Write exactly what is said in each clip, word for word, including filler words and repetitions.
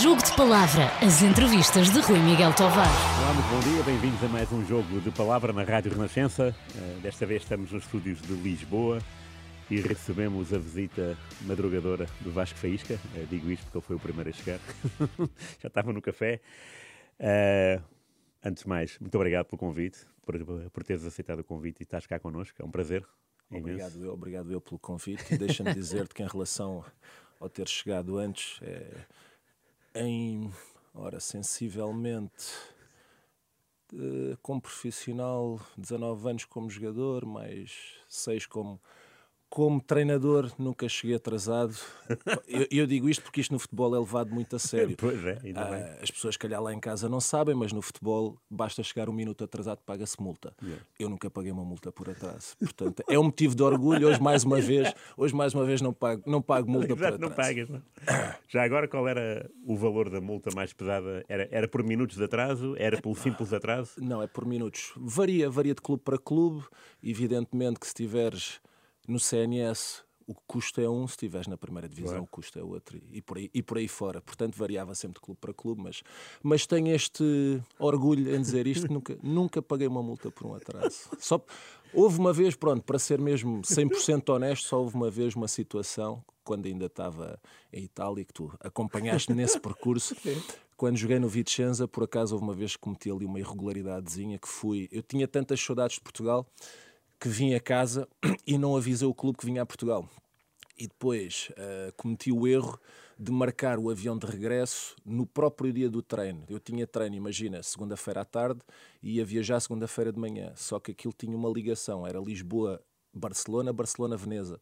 Jogo de Palavra, as entrevistas de Rui Miguel Tovar. Olá, muito bom dia, bem-vindos a mais um Jogo de Palavra na Rádio Renascença. Uh, desta vez estamos nos estúdios de Lisboa e recebemos a visita madrugadora do Vasco Faísca. Uh, digo isto porque ele foi o primeiro a chegar. Já estava no café. Uh, antes de mais, muito obrigado pelo convite, por, por teres aceitado o convite e estás cá connosco. É um prazer. Obrigado eu, obrigado eu pelo convite. Deixa-me dizer-te que em relação ao ter chegado antes, é, em, ora, sensivelmente, de, como profissional, dezanove anos como jogador, mais seis como, como treinador, nunca cheguei atrasado. Eu, eu digo isto porque isto no futebol é levado muito a sério. Pois é, ainda bem. Ah, as pessoas, calhar, lá em casa não sabem, mas no futebol basta chegar um minuto atrasado, paga-se multa. Yeah. Eu nunca paguei uma multa por atraso. Portanto, é um motivo de orgulho. Hoje, mais uma vez, hoje, mais uma vez não pago, não pago multa por Exato, atraso. não pagas, não? Já agora, qual era o valor da multa mais pesada? Era, era por minutos de atraso? Era pelo simples atraso? Não, é por minutos. Varia, varia de clube para clube. Evidentemente que se tiveres no C N S, o custo é um, se estiveres na primeira divisão, claro, o custo é outro, e por aí, e por aí fora. Portanto, variava sempre de clube para clube, mas, mas tenho este orgulho em dizer isto, que nunca, nunca paguei uma multa por um atraso. Só, houve uma vez, pronto, para ser mesmo cem por cento honesto, só houve uma vez uma situação, quando ainda estava em Itália, que tu acompanhaste nesse percurso. Quando joguei no Vicenza, por acaso houve uma vez que cometi ali uma irregularidadezinha, que fui... Eu tinha tantas saudades de Portugal que vim a casa e não avisei o clube que vinha a Portugal. E depois uh, cometi o erro de marcar o avião de regresso no próprio dia do treino. Eu tinha treino, imagina, segunda-feira à tarde e ia viajar segunda-feira de manhã. Só que aquilo tinha uma ligação, era Lisboa-Barcelona, Barcelona-Veneza.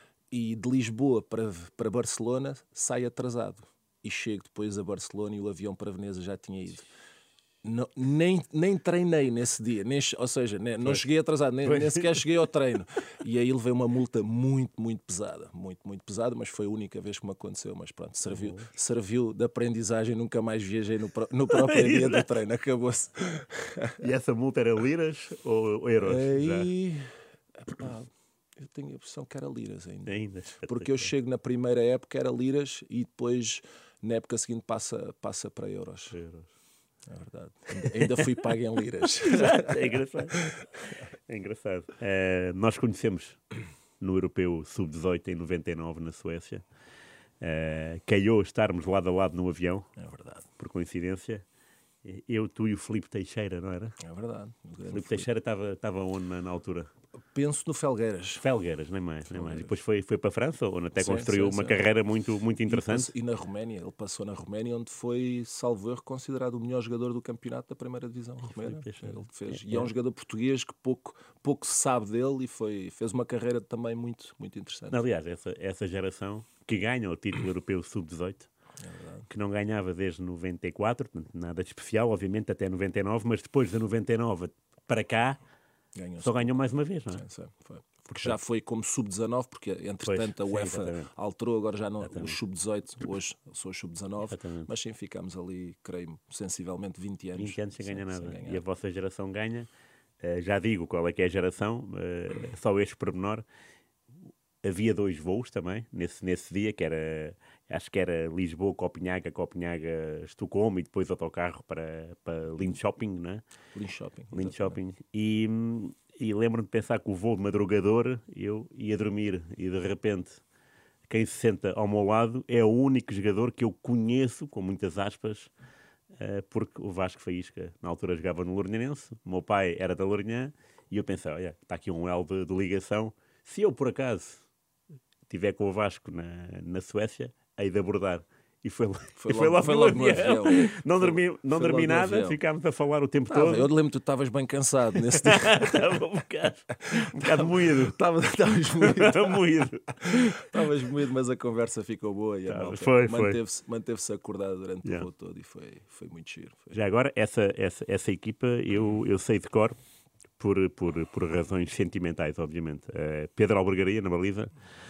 E de Lisboa para, para Barcelona sai atrasado. E chego depois a Barcelona e o avião para Veneza já tinha ido. Não, nem, nem treinei nesse dia, nem, ou seja, nem, não cheguei atrasado, nem, nem sequer cheguei ao treino. E aí levei uma multa muito, muito pesada, muito, muito pesada, mas foi a única vez que me aconteceu. Mas pronto, serviu, serviu de aprendizagem, nunca mais viajei no, no próprio dia do treino, acabou-se. E essa multa era liras ou euros? Aí, epá, eu tenho a impressão que era liras ainda. ainda. Porque eu chego na primeira época, era liras, e depois, na época seguinte, passa, passa para euros. euros. É verdade. Ainda, ainda fui pago em liras. É engraçado. É engraçado. Uh, nós conhecemos no Europeu sub dezoito em noventa e nove na Suécia. Uh, calhou estarmos lado a lado no avião. É verdade. Por coincidência. Eu, tu e o Filipe Teixeira, não era? É verdade. O Filipe Teixeira estava onde na, na altura? Penso no Felgueiras. Felgueiras, nem mais. Nem mais. Depois foi, foi para a França, onde até sim, construiu sim, uma sim. carreira muito, muito interessante. E, e na Roménia, ele passou na Roménia, onde foi, salvo erro, considerado o melhor jogador do campeonato da primeira divisão romena. Ele fez. É, e é um jogador português que pouco, pouco se sabe dele e foi, fez uma carreira também muito, muito interessante. Aliás, essa, essa geração que ganha o título europeu sub dezoito, é que não ganhava desde noventa e quatro, nada de especial, obviamente, até noventa e nove, mas depois de noventa e nove para cá, ganhou só ganhou mais uma vez, não é? Sim, sim, foi. Porque já foi como sub dezanove, porque entretanto pois, a UEFA sim, alterou, agora já não o sub dezoito, hoje sou o sub dezanove, exatamente. Mas sim, ficámos ali, creio, sensivelmente vinte anos. vinte anos sem ganhar nada. Sem ganhar. E a vossa geração ganha, uh, já digo qual é que é a geração, uh, só este pormenor. Havia dois voos também, nesse, nesse dia, que era, acho que era Lisboa, Copenhaga, Copenhaga, Estocolmo, e depois autocarro para, para Linköping, não é? Linköping. Linköping. E, e lembro-me de pensar que o voo de madrugador, eu ia dormir e de repente quem se senta ao meu lado é o único jogador que eu conheço, com muitas aspas, porque o Vasco Faísca na altura jogava no Lourinhense, o meu pai era da Lourinhã, e eu pensei, olha, está aqui um elo de, de ligação, se eu por acaso estiver com o Vasco na, na Suécia, hei de abordar. E foi, foi, e foi logo, logo, foi logo no avião. avião. Não dormi, não dormi nada, ficámos a falar o tempo ah, todo. Eu lembro que tu estavas bem cansado nesse dia. Estava um bocado, um bocado moído. Estavas moído. Estava moído. Estavas moído, mas a conversa ficou boa e a tá, malta foi, manteve-se, manteve-se acordado durante yeah. o voo todo e foi, foi muito giro. Foi. Já agora, essa, essa, essa equipa eu, eu sei de cor, por, por, por razões sentimentais, obviamente. Uh, Pedro Albergaria, na baliza.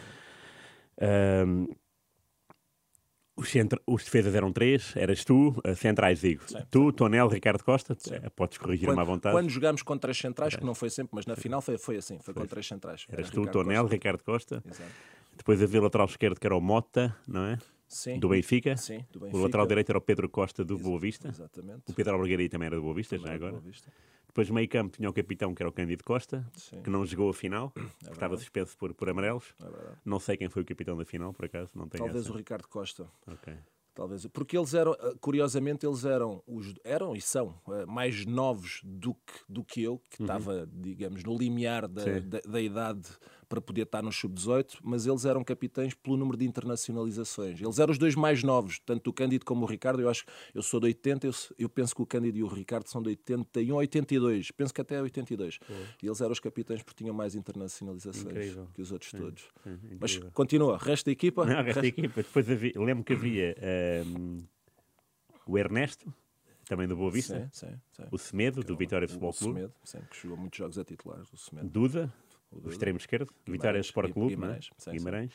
Um, os, centra... os defesas eram três, eras tu, uh, centrais digo, sim, tu, sim. Tonel, Ricardo Costa, uh, podes corrigir-me à vontade. Quando jogámos contra as centrais, que não foi sempre, mas na final foi, foi assim, foi, foi. contra as centrais. Eras tu, Tonel, Costa. Ricardo Costa. Exato. Depois havia lateral esquerdo que era o Mota, não é? Sim. do Benfica. Sim, do Benfica. O lateral direito era o Pedro Costa, do Ex Boa Vista. Exatamente. O Pedro Albergaria também era do Boa Vista, Também já era do agora. Boa Vista. Depois, meio campo, tinha o capitão, que era o Cândido Costa, Sim. que não jogou a final, É que estava verdade. suspenso por, por amarelos. É verdade. Não sei quem foi o capitão da final, por acaso. Não tenho Talvez essa. o Ricardo Costa. Ok. Talvez. Porque eles eram, curiosamente, eles eram, os, eram e são eh, mais novos do que, do que eu, que estava, digamos, no limiar da, Sim. da, da idade para poder estar no sub dezoito, mas eles eram capitães pelo número de internacionalizações. Eles eram os dois mais novos, tanto o Cândido como o Ricardo. Eu acho, eu sou de oitenta, eu, eu penso que o Cândido e o Ricardo são de oitenta e um a oitenta e dois, penso que até oitenta e dois. E eles eram os capitães porque tinham mais internacionalizações Incrível. que os outros Sim, todos. sim, Mas incrível. continua, resto da equipa. Não, esta equipa. Depois havia, lembro que havia ehm, o Ernesto, também do Boa Vista. Sim, sim, sim. O Semedo, do Vitória Futebol o Clube. Semedo, sim, que jogou muitos jogos a titulares. O Semedo. Duda, O o Duda. extremo esquerdo. Guimarães, Vitória Sport Gui- Clube. Guimarães, Não é? sim, sim. Guimarães.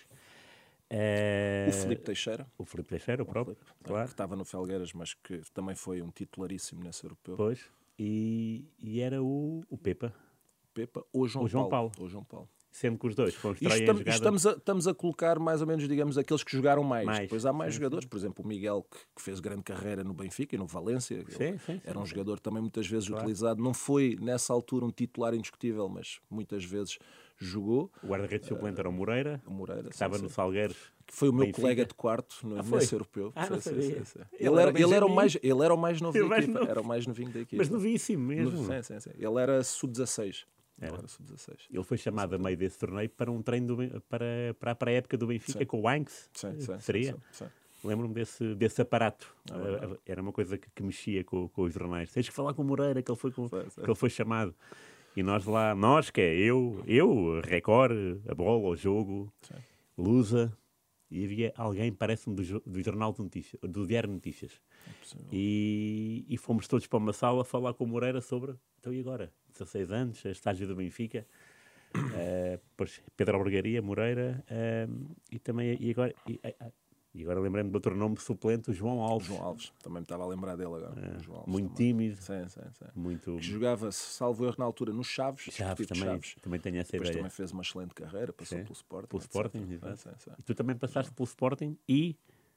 Eh, O Filipe Teixeira, O Filipe Teixeira, o próprio. Filipe, Claro. que estava no Felgueiras, mas que também foi um titularíssimo nesse europeu. Pois. E, e era o, o Pepa. Pepa ou João, O João Paulo. Paulo. Ou João Paulo. Sendo que os dois foram Isto estreia em tam- jogada. estamos, a, estamos a colocar mais ou menos, digamos, aqueles que jogaram mais. Mais, Depois há mais sim, jogadores, por exemplo, o Miguel, que, que fez grande carreira no Benfica e no Valência. Ele Sim, sim, era um sim. jogador também muitas vezes Claro. utilizado. Não foi, nessa altura, um titular indiscutível, mas muitas vezes jogou. O guarda-redes suplente era o Moreira, O Moreira, que sim, estava sim. no Salgueiros. Que foi o meu Benfica. colega de quarto no, Ah, foi? nesse europeu. Ah, não Sim, sabia. sim, sim. Ele Ele, era era, ele, era o Benjamin. mais, ele era o mais novo Ele da mais equipa. novo. Era o mais novinho da equipa. Mas novíssimo mesmo. Sim, sim, sim. Ele era sub dezasseis. Era. Ele era sub dezasseis. Ele foi chamado a meio desse torneio para um treino do Ben- para, para a pré-época do Benfica Sim. com o Anx. Sim, sim, Seria? sim, sim. Lembro-me desse, desse aparato. É verdade. Uh, era uma coisa que, que mexia com, com os jornais. Tens que falar com o Moreira, que ele foi, com, Sim, sim. que ele foi chamado. E nós lá, nós, que é eu, eu, Record, a bola, o jogo, Sim. Lusa, e havia alguém, parece-me, do, jo- do Jornal de Notícias, do Diário de Notícias. Possível. E, e fomos todos para uma sala falar com o Moreira sobre, então e agora? dezasseis anos, estágio do Benfica. Uh, depois Pedro Albergaria, Moreira, uh, e também, e agora, e, ah, e agora lembrei-me do outro nome suplente, o João O Alves. João Alves. Também me estava a lembrar dele agora. Uh, O João Alves muito também. tímido, Sim, sim, sim. muito. Que jogava, salvo erro, na altura no Chaves. Chaves Desportivo de também, Chaves. também tenho essa Depois ideia. também fez uma excelente carreira, passou Sim. pelo Sporting. Pelo etcétera. Sporting, Sim, exato. sim, sim. E tu também passaste pelo Sporting e.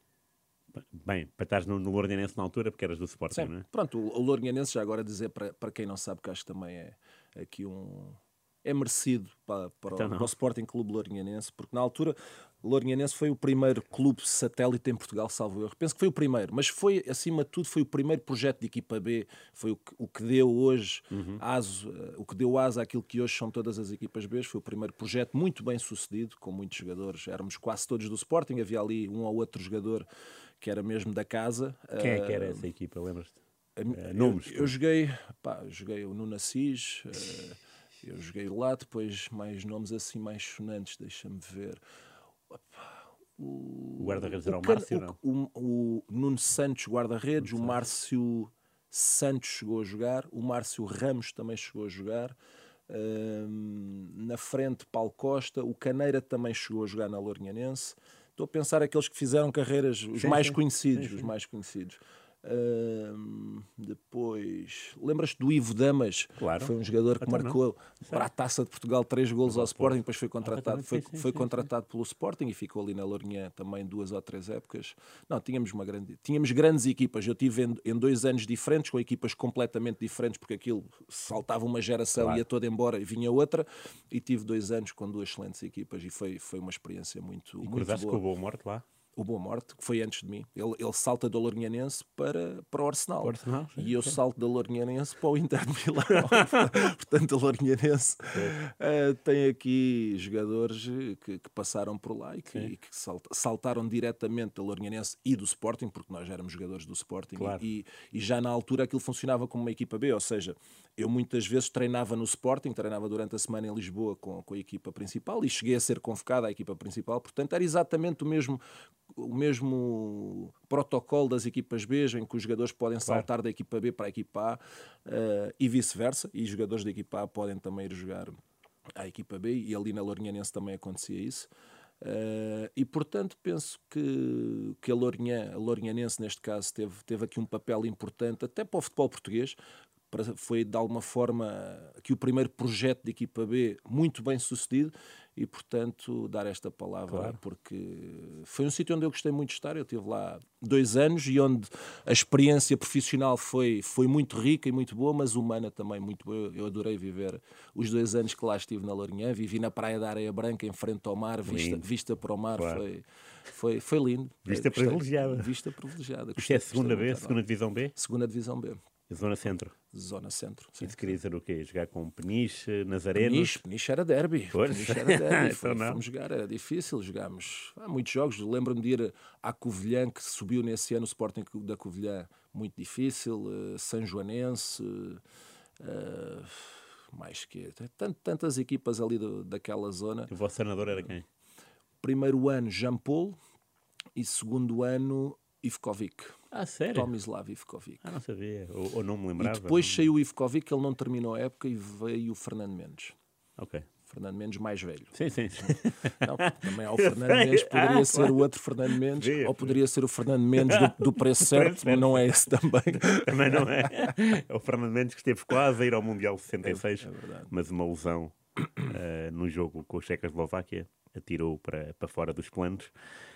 Bem, para estares no, no Lourinhanense na altura, porque eras do Sporting, Sim. não é? Pronto, o, o Lourinhanense, já agora dizer para, para quem não sabe, que acho que também é aqui um. É merecido para, para, Então o, não. para o Sporting Clube Lourinhanense, porque na altura o Lourinhanense foi o primeiro clube satélite em Portugal, salvo erro. Penso que foi o primeiro, mas foi, acima de tudo, foi o primeiro projeto de equipa B, foi o que, o que deu hoje Uhum. aso, eh, o que deu asa àquilo que hoje são todas as equipas B, foi o primeiro projeto muito bem sucedido, com muitos jogadores, éramos quase todos do Sporting, havia ali um ou outro jogador que era mesmo da casa. Quem é que era Eh, essa equipa, lembras-te? a- Eh, nomes, Eu, eu joguei, pá, joguei o Nuno Assis, eh, eu joguei lá, depois mais nomes assim mais sonantes, deixa-me ver. Opa, o O guarda-redes era o Can- Márcio, não? o, o Nuno Santos, guarda-redes, o Márcio Santos chegou a jogar, o Márcio Ramos também chegou a jogar. Hum, na frente, Paulo Costa, o Caneira também chegou a jogar na Lourinhanense. Estou a pensar aqueles que fizeram carreiras, os Sim, mais sim. conhecidos, Sim, os sim. mais conhecidos. Hum, depois, lembras-te do Ivo Damas? Claro. Foi um jogador que Então não. marcou para a Taça de Portugal três golos ao Ao Sporting, Porto. depois foi contratado, exatamente. foi, Sim, sim, foi sim, contratado pelo Sporting e ficou ali na Lourinhã também duas ou três épocas. Não, tínhamos uma grande, tínhamos grandes equipas. Eu tive em, em dois anos diferentes, com equipas completamente diferentes, porque aquilo saltava uma geração, Claro. ia toda embora e vinha outra, e tive dois anos com duas excelentes equipas e foi, foi uma experiência muito, E muito cruzaste boa. com o Boa Morte lá? O Boa Morte, que foi antes de mim. Ele, ele salta do Lourinhanense para, para o Arsenal. Para o Arsenal, sim, e eu sim. salto da Lourinhanense para o Inter de Milão. Portanto, a Lourinhanense eh, tem aqui jogadores que, que passaram por lá e que, Sim. e que salta- saltaram diretamente da Lourinhanense e do Sporting, porque nós já éramos jogadores do Sporting. Claro. E, e já na altura aquilo funcionava como uma equipa B, ou seja, eu muitas vezes treinava no Sporting, treinava durante a semana em Lisboa com, com a equipa principal e cheguei a ser convocado à equipa principal. Portanto, era exatamente o mesmo o mesmo protocolo das equipas B, em que os jogadores podem saltar da equipa B para a equipa A eh, e vice-versa, e os jogadores da equipa A podem também ir jogar à equipa B, e ali na Lourinhanense também acontecia isso. Eh, e portanto penso que, que a, Lourinhã, a Lourinhanense neste caso teve, teve aqui um papel importante até para o futebol português. Para- foi de alguma forma aqui o primeiro projeto de equipa B muito bem sucedido, e, portanto, dar esta palavra, Claro. porque foi um sítio onde eu gostei muito de estar. Eu estive lá dois anos e onde a experiência profissional foi, foi muito rica e muito boa, mas humana também muito boa. Eu, eu adorei viver os dois anos que lá estive na Lourinhã. Vivi na Praia da Areia Branca, em frente ao mar, vista, Lindo. vista para o mar. Claro. Foi, foi, foi lindo. Vista Gostei. privilegiada. Vista privilegiada. Isto Gostei- é segunda gostei B, muito, segunda divisão B? Segunda Divisão B, Zona Centro. Zona Centro. Sim. Isso queria dizer o quê? Jogar com Peniche, Nazarenos? Peniche, Peniche era derby. Pois. Peniche era derby. Então Foi- não. Fomos jogar, era difícil. Jogámos há muitos jogos. Lembro-me de ir à Covilhã, que subiu nesse ano o Sporting da Covilhã, muito difícil. Uh, São Joanense, uh, mais que tant, tantas equipas ali do, daquela zona. O vosso treinador era quem? Primeiro ano, Jean Paul, e segundo ano, Ivkovic. Ah, sério? Tomislav Ivkovic. Ah, não sabia. Ou, ou não me E lembrava. depois Não- saiu o Ivkovic, ele não terminou a época, e veio o Fernando Mendes. Ok. Fernando Mendes mais velho. Sim, sim. sim. Não, também há o Fernando Mendes, poderia Ah, ser claro. o outro Fernando Mendes, Podia, ou poderia ser o Fernando Mendes do, do preço certo, certo. não é esse também. Também não é. É o Fernando Mendes que esteve quase a ir ao Mundial de sessenta e seis, É verdade. mas uma lesão eh, no jogo com a Checoslováquia atirou para, para fora dos planos.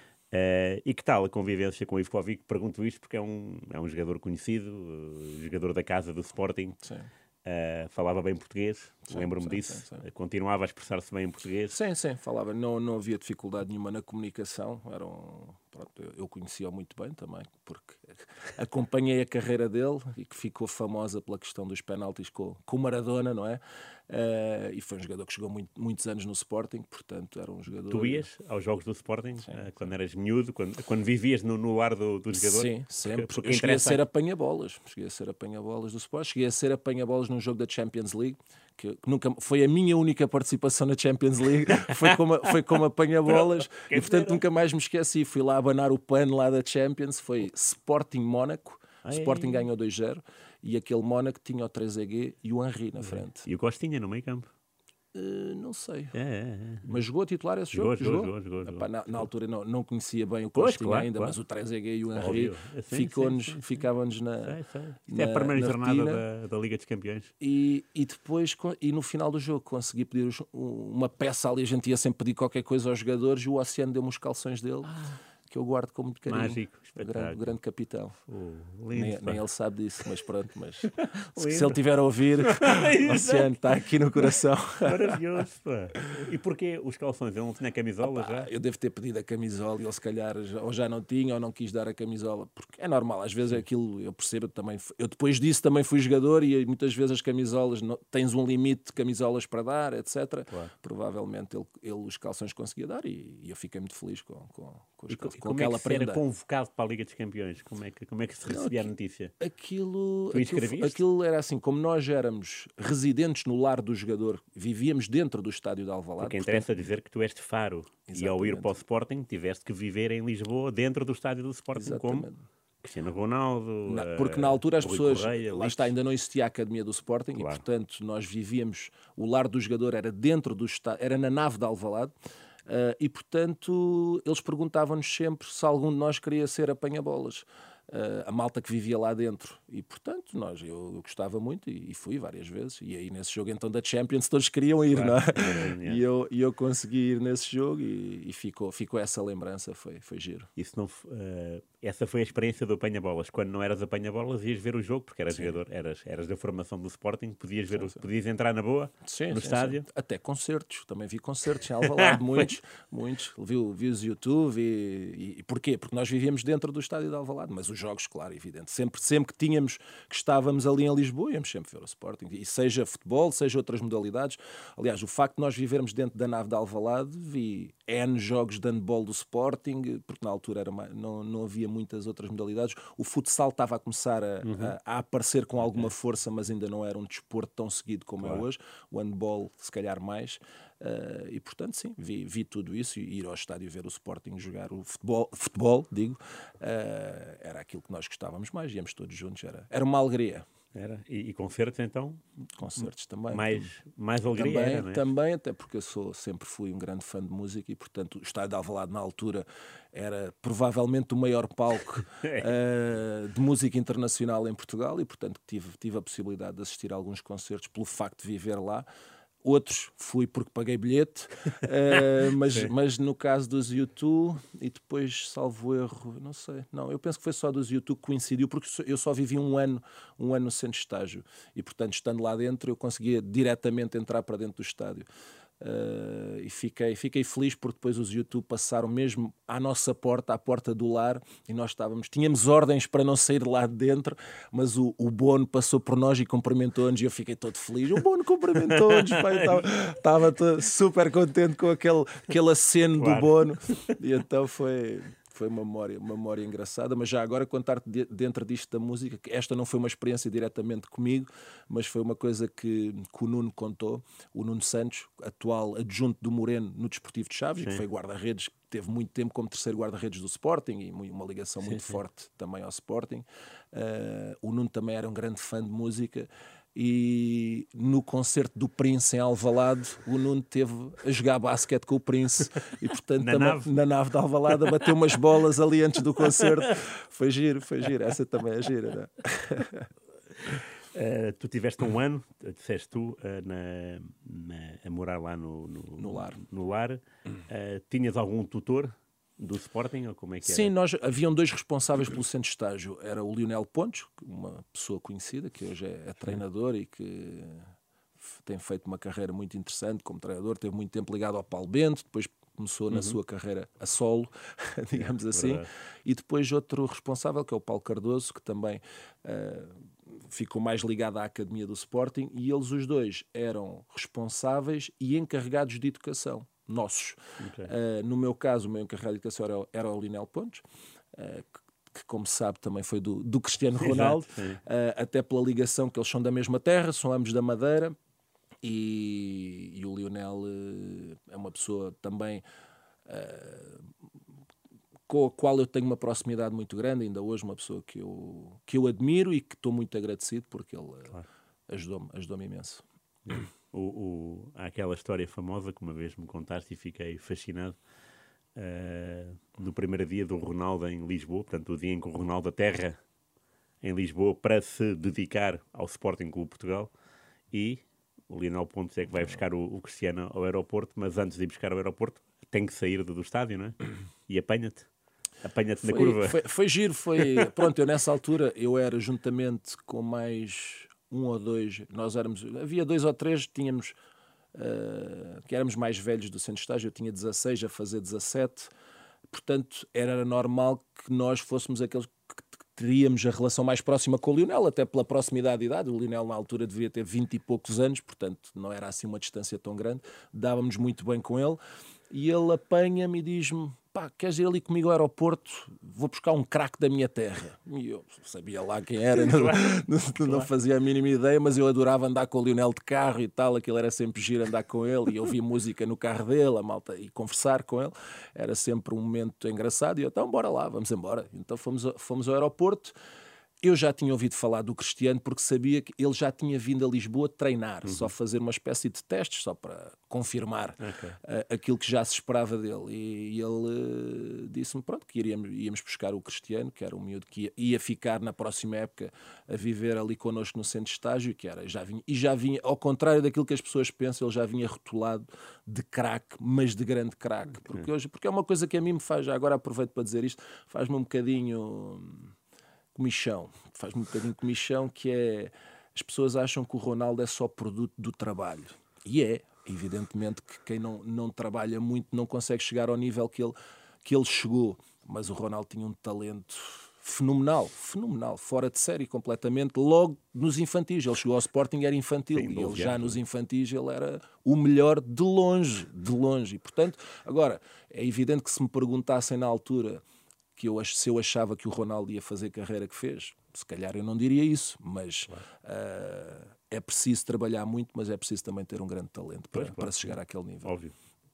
Eh, e que tal a convivência com o Ivkovic? Pergunto isto porque é um, é um jogador conhecido, eh, jogador da casa do Sporting. Sim. Eh, falava bem português, Sim, lembro-me sim, disso. sim, sim. Eh, Continuava a expressar-se bem em português. Sim, sim, falava. Não, não havia dificuldade nenhuma na comunicação. Era um, pronto, eu, eu conhecia-o muito bem também, porque acompanhei a carreira dele e que ficou famosa pela questão dos penaltis com, com o Maradona, não é? Eh, e foi um jogador que jogou muito, muitos anos no Sporting, portanto era um jogador... Tu ias aos jogos do Sporting Sim, eh, quando eras miúdo, quando, quando vivias no, no lar do, do jogador? Sim, sempre. Porque- porque eu cheguei a interessa- ser apanha-bolas. Cheguei a ser apanha-bolas do Sport. Cheguei a ser apanha-bolas num jogo da Champions League, que, que nunca foi a minha única participação na Champions League. Foi como, foi como apanha-bolas e, portanto, nunca mais me esqueci. Fui lá abanar o pano lá da Champions. Foi Sporting Mónaco. O Ai. Sporting ganhou dois zero e aquele Mónaco tinha o três E G e o Henry na frente. E o Costinha no meio campo. Uh, não sei. É, é, é. Mas jogou a titular esse Jogou, jogo? jogou, jogou, jogou, jogou. Epá, na, na altura não, não conhecia bem o Pois, Costinha claro, ainda, claro. mas o três E G e o Henry Óbvio. Sim, ficou-nos- sim, sim, sim. ficavam-nos na, Sei, sei. Isto é a na- primeira na jornada retina. da, da Liga dos Campeões. E, e depois, co- e no final do jogo, consegui pedir os- um- uma peça ali. A gente ia sempre pedir qualquer coisa aos jogadores e o Oceano deu-me os calções dele, que eu guardo com muito carinho. Mágico, O espetáculo. grande, o grande capitão. Oh, lindo, Nem, pá. nem ele sabe disso, mas pronto. Mas se, Lindo. se ele tiver a ouvir, Oceano está aqui no coração. Maravilhoso, pá. E porquê os calções? Ele não tinha camisola Pá, já? eu devo ter pedido a camisola e ele se calhar já, ou já não tinha ou não quis dar a camisola, porque é normal, às vezes é aquilo, eu percebo também. Eu depois disso também fui jogador e muitas vezes as camisolas, não- tens um limite de camisolas para dar, etcétera. Claro. Provavelmente ele, ele os calções conseguia dar e, e eu fiquei muito feliz com, com, com, os E co- cal- e com como é aquela que se era prenda. convocado para a Liga dos Campeões? Como é que, como é que se recebia a notícia? Aquilo, Tu aquilo, inscreviste? aquilo era assim, como nós éramos residentes no lar do jogador, vivíamos dentro do estádio de Alvalade. Porque interessa dizer que tu és de Faro e ao ir Exatamente. para o Sporting tiveste que viver em Lisboa dentro do estádio do Sporting como Exatamente. Cristiano Ronaldo, Na- eh, porque na altura as Rui pessoas, Correia, lá Leite. está, ainda não existia a Academia do Sporting Claro. e, portanto, nós vivíamos, o lar do jogador era dentro do estádio, era na nave de Alvalade, eh, e, portanto, eles perguntavam-nos sempre se algum de nós queria ser apanha-bolas. Eh, a malta que vivia lá dentro. E, portanto, nós, eu, eu gostava muito e, e fui várias vezes. E aí, nesse jogo, então, da Champions, todos queriam ir, Claro, não é? claro, E eu, e eu consegui ir nesse jogo e, e ficou, ficou essa lembrança, foi, foi giro. Isso não, f- eh, essa foi a experiência do apanha-bolas. Quando não eras apanha-bolas, ias ver o jogo, porque eras jogador, eras, eras da formação do Sporting, podias, ver, o- podias entrar na boa, Sim, no sim, estádio. sim. Até concertos, também vi concertos em Alvalade, muitos, muitos. Vi, vi os YouTube e, e, e porquê? Porque nós vivíamos dentro do estádio de Alvalade, mas os jogos, claro, evidente. Sempre, sempre que tínhamos, que estávamos ali em Lisboa, íamos sempre ver o Sporting, e seja futebol, seja outras modalidades. Aliás, o facto de nós vivermos dentro da nave de Alvalade, vi N jogos de handball do Sporting, porque na altura era mais, não, não havia muitas outras modalidades. O futsal estava a começar a, a, a aparecer com alguma força, mas ainda não era um desporto tão seguido como Claro. é hoje. O handball, se calhar mais. Uh, e portanto, sim, vi, vi tudo isso e ir ao estádio ver o Sporting jogar o futebol, futebol digo, uh, era aquilo que nós gostávamos mais, íamos todos juntos, era, era uma alegria. Era. E, e concertos, então, Concertos também. mais, mais alegria Também, era, não é? também, até porque eu sou, sempre fui um grande fã de música e, portanto, o Estádio de Alvalade, na altura, era provavelmente o maior palco uh, de música internacional em Portugal e, portanto, tive, tive a possibilidade de assistir a alguns concertos pelo facto de viver lá. outros fui porque paguei bilhete, uh, mas, mas no caso dos U dois, e depois, salvo erro, não sei, não, eu penso que foi só dos U dois que coincidiu, porque eu só vivi um ano, um ano no centro de estágio, e portanto, estando lá dentro, eu conseguia diretamente entrar para dentro do estádio. Uh, e fiquei, fiquei feliz porque depois os U dois passaram mesmo à nossa porta, à porta do lar, e nós estávamos, tínhamos ordens para não sair de lá de dentro, mas o, o Bono passou por nós e cumprimentou-nos e eu fiquei todo feliz. O Bono cumprimentou-nos, estava super contente com aquele, aquele aceno claro. do Bono, e então foi... Foi uma memória, uma memória engraçada, mas já agora contar-te de, dentro disto da música, que esta não foi uma experiência diretamente comigo, mas foi uma coisa que, que o Nuno contou, o Nuno Santos, atual adjunto do Moreno no Desportivo de Chaves, sim. que foi guarda-redes, teve muito tempo como terceiro guarda-redes do Sporting e uma ligação muito sim, forte sim. também ao Sporting. Uh, o Nuno também era um grande fã de música. E no concerto do Prince em Alvalade, o Nuno teve a jogar basquete com o Prince e portanto na, também, nave. na nave de Alvalade bateu umas bolas ali antes do concerto. Foi giro, foi giro. Essa também é gira, uh, tu tiveste um ano, disseste tu, uh, na, na, a morar lá no, no, no lar. No lar. Uh, tinhas algum tutor do Sporting, ou como é que era? Sim, nós, haviam dois responsáveis pelo centro de estágio. Era o Lionel Pontes, uma pessoa conhecida, que hoje é, é treinador e que tem feito uma carreira muito interessante como treinador. Teve muito tempo ligado ao Paulo Bento, depois começou na uhum. sua carreira a solo, digamos é, assim. Verdade. E depois outro responsável, que é o Paulo Cardoso, que também uh, ficou mais ligado à Academia do Sporting, e eles os dois eram responsáveis e encarregados de educação. Nossos. Okay. Uh, no meu caso, o meu encarregado de educação era, era o Lionel Pontes, uh, que, que, como se sabe, também foi do, do Cristiano Ronaldo, uh, até pela ligação que eles são da mesma terra, são ambos da Madeira, e, e o Lionel uh, é uma pessoa também uh, com a qual eu tenho uma proximidade muito grande, ainda hoje uma pessoa que eu, que eu admiro e que estou muito agradecido porque ele claro. ajudou-me, ajudou-me imenso. O, o, há aquela história famosa que uma vez me contaste e fiquei fascinado uh, no primeiro dia do Ronaldo em Lisboa, portanto o dia em que o Ronaldo aterra em Lisboa para se dedicar ao Sporting Clube Portugal, e o Lionel Pontes é que vai buscar o, o Cristiano ao aeroporto, mas antes de ir buscar ao aeroporto tem que sair do, do estádio, não é? E apanha-te. Apanha-te na curva. Foi, foi giro, foi... Pronto, eu nessa altura, eu era juntamente com mais... um ou dois, nós éramos, havia dois ou três, tínhamos, uh, que éramos mais velhos do centro de estágio, eu tinha dezasseis a fazer dezassete, portanto era normal que nós fôssemos aqueles que teríamos a relação mais próxima com o Lionel, até pela proximidade de idade. O Lionel na altura devia ter vinte e poucos anos, portanto não era assim uma distância tão grande, dávamos muito bem com ele, e ele apanha-me e diz-me: pá, queres ir ali comigo ao aeroporto? Vou buscar um craque da minha terra. E eu sabia lá quem era, não, não, não fazia a mínima ideia, mas eu adorava andar com o Lionel de carro e tal, aquilo era sempre giro andar com ele, e ouvir música no carro dele, a malta, e conversar com ele, era sempre um momento engraçado, e eu, então bora lá, vamos embora. Então fomos, fomos ao aeroporto. Eu já tinha ouvido falar do Cristiano porque sabia que ele já tinha vindo a Lisboa treinar, uhum. só fazer uma espécie de testes, só para confirmar okay. uh, aquilo que já se esperava dele. E, e ele uh, disse-me pronto, que iríamos, íamos buscar o Cristiano, que era um miúdo que ia, ia ficar na próxima época a viver ali connosco no centro de estágio, que era, já vinha, e já vinha, ao contrário daquilo que as pessoas pensam, ele já vinha rotulado de craque, mas de grande craque. Okay. Porque, hoje, porque é uma coisa que a mim me faz, já agora aproveito para dizer isto, faz-me um bocadinho... comichão, faz-me um bocadinho comichão, que é, as pessoas acham que o Ronaldo é só produto do trabalho, e é, evidentemente que quem não, não trabalha muito não consegue chegar ao nível que ele, que ele chegou, mas o Ronaldo tinha um talento fenomenal, fenomenal, fora de série completamente, logo nos infantis. Ele chegou ao Sporting, era infantil, Sim, e ele já nos infantis ele era o melhor de longe, de longe, e portanto, agora, é evidente que se me perguntassem na altura que eu, se eu achava que o Ronaldo ia fazer a carreira que fez, se calhar eu não diria isso, mas claro. uh, é preciso trabalhar muito, mas é preciso também ter um grande talento para, pois, para se chegar àquele nível. Óbvio.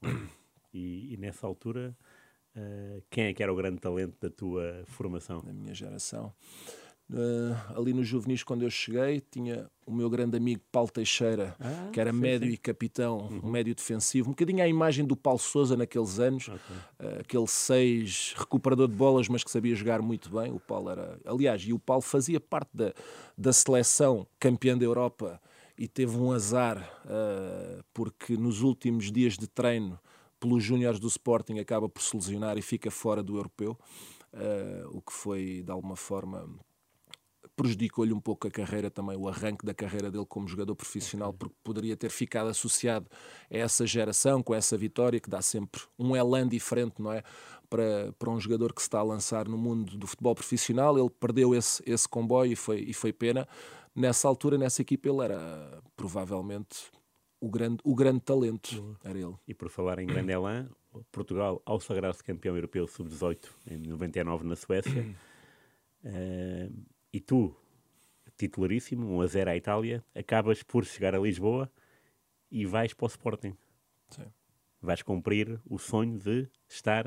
E, e nessa altura, uh, quem é que era o grande talento da tua formação? Na minha geração. Uh, ali no Juvenis, quando eu cheguei, tinha o meu grande amigo Paulo Teixeira, ah, que era sim, médio sim. e capitão, uhum. um médio defensivo, um bocadinho à imagem do Paulo Sousa naqueles anos, okay. uh, aquele seis recuperador de bolas, mas que sabia jogar muito bem. O Paulo era, aliás, e o Paulo fazia parte da, da seleção campeã da Europa e teve um azar, uh, porque nos últimos dias de treino, pelos júniores do Sporting, acaba por se lesionar e fica fora do europeu, uh, o que foi, de alguma forma, prejudicou-lhe um pouco a carreira também, o arranque da carreira dele como jogador profissional, porque poderia ter ficado associado a essa geração, com essa vitória, que dá sempre um elan diferente, não é? Para, para um jogador que se está a lançar no mundo do futebol profissional. Ele perdeu esse, esse comboio e foi, e foi pena. Nessa altura, nessa equipa, ele era provavelmente o grande, o grande talento, era ele. E por falar em grande elan, Portugal, ao sagrar-se campeão europeu sub dezoito, em noventa e nove na Suécia, uh, e tu, titularíssimo, um a zero à Itália, acabas por chegar a Lisboa e vais para o Sporting. Sim. Vais cumprir o sonho de estar...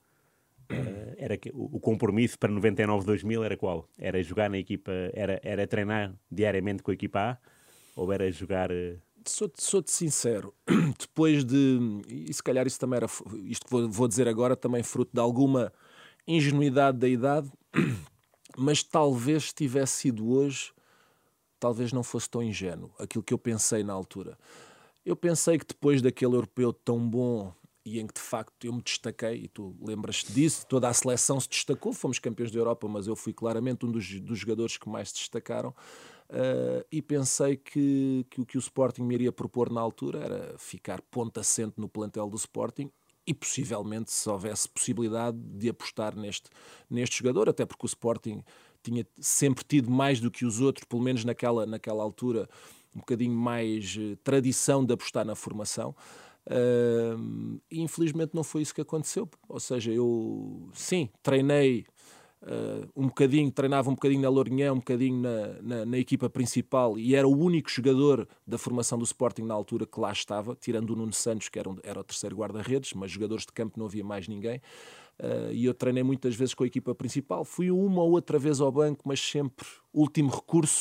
Uh, era que, o, o compromisso para noventa e nove dois mil era qual? Era jogar na equipa, era, era treinar diariamente com a equipa A, ou era jogar... Uh... Sou-te, sou-te sincero, depois de, e se calhar isso também era, isto que vou, vou dizer agora, também fruto de alguma ingenuidade da idade, mas talvez tivesse sido hoje, talvez não fosse tão ingênuo, aquilo que eu pensei na altura. Eu pensei que depois daquele europeu tão bom, e em que de facto eu me destaquei, e tu lembras-te disso, toda a seleção se destacou, fomos campeões da Europa, mas eu fui claramente um dos, dos jogadores que mais se destacaram, uh, e pensei que, que o que o Sporting me iria propor na altura era ficar ponto assente no plantel do Sporting, e possivelmente, se houvesse possibilidade de apostar neste, neste jogador, até porque o Sporting tinha sempre tido mais do que os outros, pelo menos naquela, naquela altura, um bocadinho mais uh, tradição de apostar na formação. Uh, e infelizmente não foi isso que aconteceu. Ou seja, eu sim, treinei uh, um bocadinho, treinava um bocadinho na Lourinhã, um bocadinho na, na, na equipa principal, e era o único jogador da formação do Sporting na altura que lá estava, tirando o Nuno Santos, que era, um, era o terceiro guarda-redes, mas jogadores de campo não havia mais ninguém. Uh, e eu treinei muitas vezes com a equipa principal, fui uma ou outra vez ao banco, mas sempre último recurso.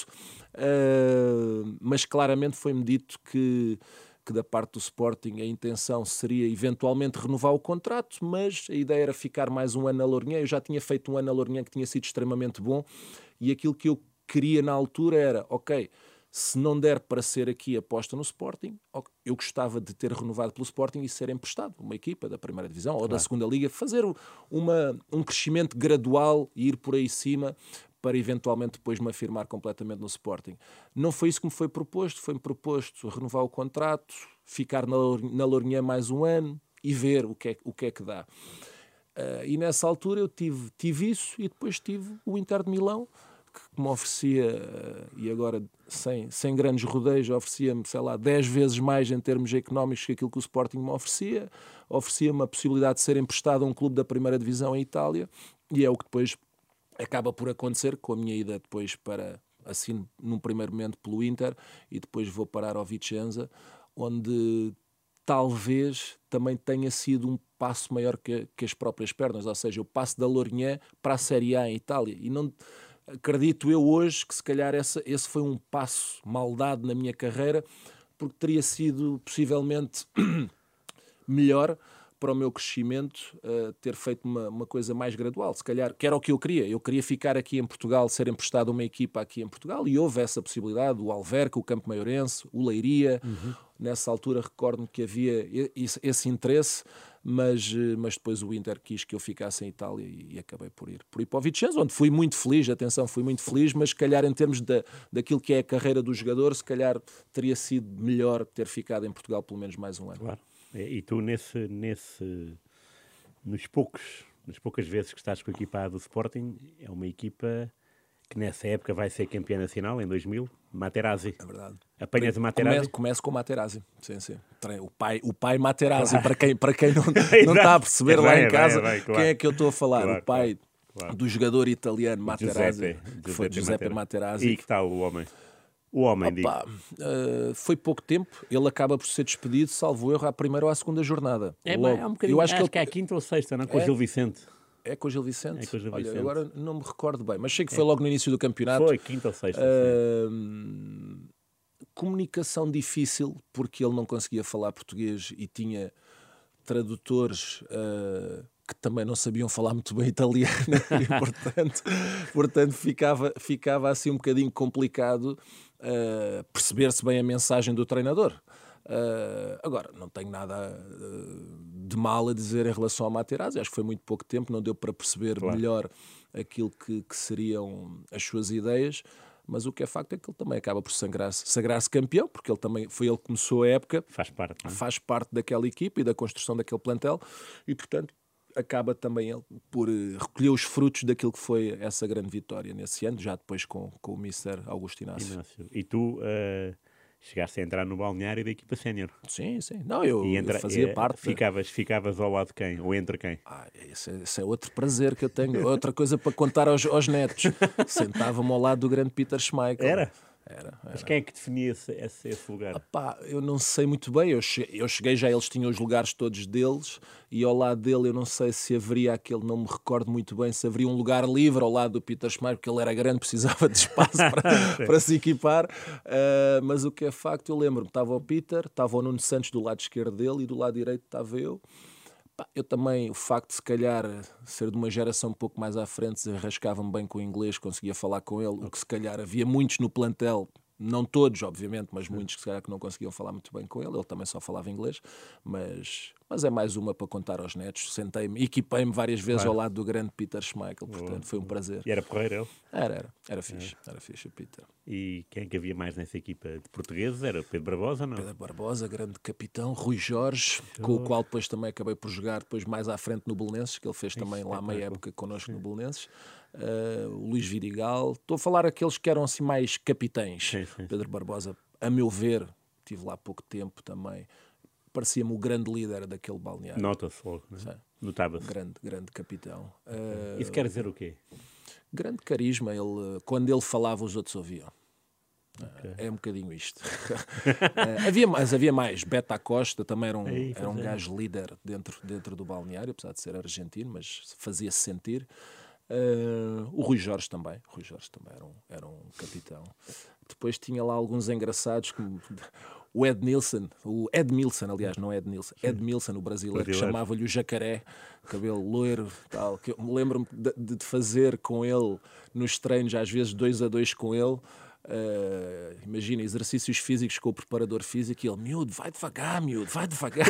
Uh, mas claramente foi-me dito que que da parte do Sporting a intenção seria eventualmente renovar o contrato, mas a ideia era ficar mais um ano na Lourinhã. Eu já tinha feito um ano na Lourinhã que tinha sido extremamente bom, e aquilo que eu queria na altura era, ok, se não der para ser aqui aposta no Sporting, eu gostava de ter renovado pelo Sporting e ser emprestado uma equipa da primeira divisão ou claro. Da segunda liga, fazer uma, um crescimento gradual e ir por aí cima, para eventualmente depois me afirmar completamente no Sporting. Não foi isso que me foi proposto, foi-me proposto renovar o contrato, ficar na, na Lourinhã mais um ano e ver o que é, o que, é que dá. Uh, e nessa altura eu tive, tive isso, e depois tive o Inter de Milão, que me oferecia, uh, e agora sem, sem grandes rodeios, oferecia-me, sei lá, dez vezes mais em termos económicos que aquilo que o Sporting me oferecia, oferecia-me a possibilidade de ser emprestado a um clube da primeira divisão em Itália, e é o que depois acaba por acontecer com a minha ida depois para, assim, num primeiro momento pelo Inter, e depois vou parar ao Vicenza, onde talvez também tenha sido um passo maior que, que as próprias pernas, ou seja, eu passo da Lourinhã para a Série A em Itália, e não acredito eu hoje que se calhar essa, esse foi um passo mal dado na minha carreira, porque teria sido possivelmente melhor para o meu crescimento, uh, ter feito uma, uma coisa mais gradual, se calhar, que era o que eu queria. Eu queria ficar aqui em Portugal, ser emprestado a uma equipa aqui em Portugal, e houve essa possibilidade, o Alverca, o Campo Maiorense, o Leiria. Uhum. Nessa altura recordo-me que havia esse, esse interesse, mas, mas depois o Inter quis que eu ficasse em Itália e, e acabei por ir, por ir para o Vicenza, onde fui muito feliz, atenção, fui muito feliz, mas se calhar em termos da, daquilo que é a carreira do jogador, se calhar teria sido melhor ter ficado em Portugal pelo menos mais um ano. Claro. E tu, nesse, nesse, nos poucos, nas poucas vezes que estás com a equipa A do Sporting, é uma equipa que nessa época vai ser campeã nacional, em dois mil, Materazzi. É verdade. Apanhas o Materazzi? Começo, começo com o Materazzi, sim, sim. O pai, o pai Materazzi, claro. para quem, para quem não, não está a perceber é lá bem, em casa, é bem, é bem, claro. Quem é que eu estou a falar? Claro, o pai claro. do jogador italiano Materazzi, Giuseppe, que foi Giuseppe Materazzi. E que tal o homem? O homem, Opa, uh, foi pouco tempo, ele acaba por ser despedido, salvo erro, à primeira ou à segunda jornada. É, Logo. é um bocadinho, eu acho, acho que, ele... que é a quinta ou sexta, não é? Com é? o Gil Vicente. É com o Gil Vicente? É com o Gil Olha, Vicente. agora não me recordo bem, mas sei que foi é. logo no início do campeonato. Foi, quinta ou sexta. Uh, comunicação difícil, porque ele não conseguia falar português e tinha tradutores uh, que também não sabiam falar muito bem italiano e, portanto, portanto ficava, ficava assim um bocadinho complicado uh, perceber-se bem a mensagem do treinador. Uh, agora, não tenho nada uh, de mal a dizer em relação ao Materazzi. Acho que foi muito pouco tempo, não deu para perceber claro. melhor aquilo que, que seriam as suas ideias, mas o que é facto é que ele também acaba por sagrar-se, sagrar-se campeão, porque ele também foi ele que começou a época, faz parte, não é? faz parte daquela equipa e da construção daquele plantel, e portanto acaba também ele por recolher os frutos daquilo que foi essa grande vitória nesse ano, já depois com, com o mister Augusto Inácio. Inácio. E tu uh, chegaste a entrar no balneário da equipa sénior? Sim, sim. Não, eu, entra, eu fazia é, parte. Ficavas, ficavas ao lado de quem? Ou entre quem? Ah, esse, é, esse é outro prazer que eu tenho, outra coisa para contar aos, aos netos. Sentava-me ao lado do grande Peter Schmeichel. Era? Era, era. Mas quem é que definia esse, esse, esse lugar? Epá, eu não sei muito bem. Eu cheguei, eu cheguei, já eles tinham os lugares todos deles, e ao lado dele eu não sei se haveria aquele, não me recordo muito bem, se haveria um lugar livre ao lado do Peter Schmeichel, porque ele era grande, precisava de espaço para, para se equipar. Uh, mas o que é facto, eu lembro-me, estava o Peter, estava o Nuno Santos do lado esquerdo dele e do lado direito estava eu. Eu também, o facto de se calhar ser de uma geração um pouco mais à frente, arrascava-me bem com o inglês, conseguia falar com ele, o que se calhar havia muitos no plantel, não todos, obviamente, mas muitos que se calhar que não conseguiam falar muito bem com ele, ele também só falava inglês, mas, mas é mais uma para contar aos netos. Sentei-me, equipei-me várias vezes claro. ao lado do grande Peter Schmeichel, portanto foi um prazer. E era porreiro ele? Era, era, era fixe, era, era fixe o Peter. E quem é que havia mais nessa equipa de portugueses? Era Pedro Barbosa, não? Pedro Barbosa, grande capitão, Rui Jorge, oh. com o qual depois também acabei por jogar depois mais à frente no Belenenses, que ele fez também Isso, lá meia época connosco no Belenenses. Uh, o Luís Vidigal, estou a falar aqueles que eram assim mais capitães. Sim, sim. Pedro Barbosa, a meu ver, tive lá há pouco tempo também, parecia-me o grande líder daquele balneário. Nota-se logo, né? Notava-se. Grande, grande capitão. Uh, Isso quer dizer o quê? Grande carisma, ele, quando ele falava os outros ouviam. Okay. É um bocadinho isto. uh, havia mais, havia mais. Beto Acosta também era um, Ei, era um gajo líder dentro, dentro do balneário, apesar de ser argentino, mas fazia-se sentir. Uh, o Rui Jorge também, o Rui Jorge também era um, era um capitão. Depois tinha lá alguns engraçados, como o Ed Nilsson, o Ed Milson, aliás, não é Ed Nilsson, Ed Milson, o brasileiro, brasileiro. que chamava-lhe o Jacaré, cabelo loiro, tal, que eu me lembro-me de, de fazer com ele nos treinos, às vezes dois a dois com ele. Uh, imagina, exercícios físicos com o preparador físico e ele, miúdo, vai devagar, miúdo, vai devagar.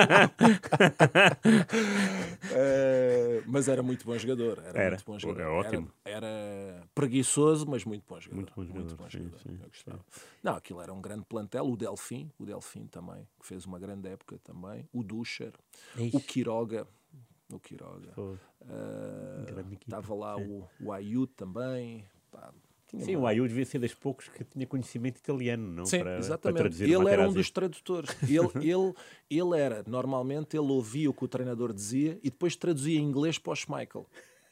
uh, mas era muito bom jogador. Era, era. muito bom jogador. É ótimo. Era, era preguiçoso, mas muito bom jogador. Muito bom jogador. Muito bom jogador. Sim, sim, Eu gostava. Sim. Não, aquilo era um grande plantel. O Delfim, o Delfim também, que fez uma grande época também. O Duscher, o Quiroga. O Quiroga. Uh, estava lá sim. o, o Ayu também. Pá, Sim, o Ayu devia ser dos poucos que tinha conhecimento italiano, não? Sim, para, exatamente. Para traduzir ele era um dos tradutores. Ele, ele, ele era, normalmente, ele ouvia o que o treinador dizia e depois traduzia em inglês para o Schmeichel.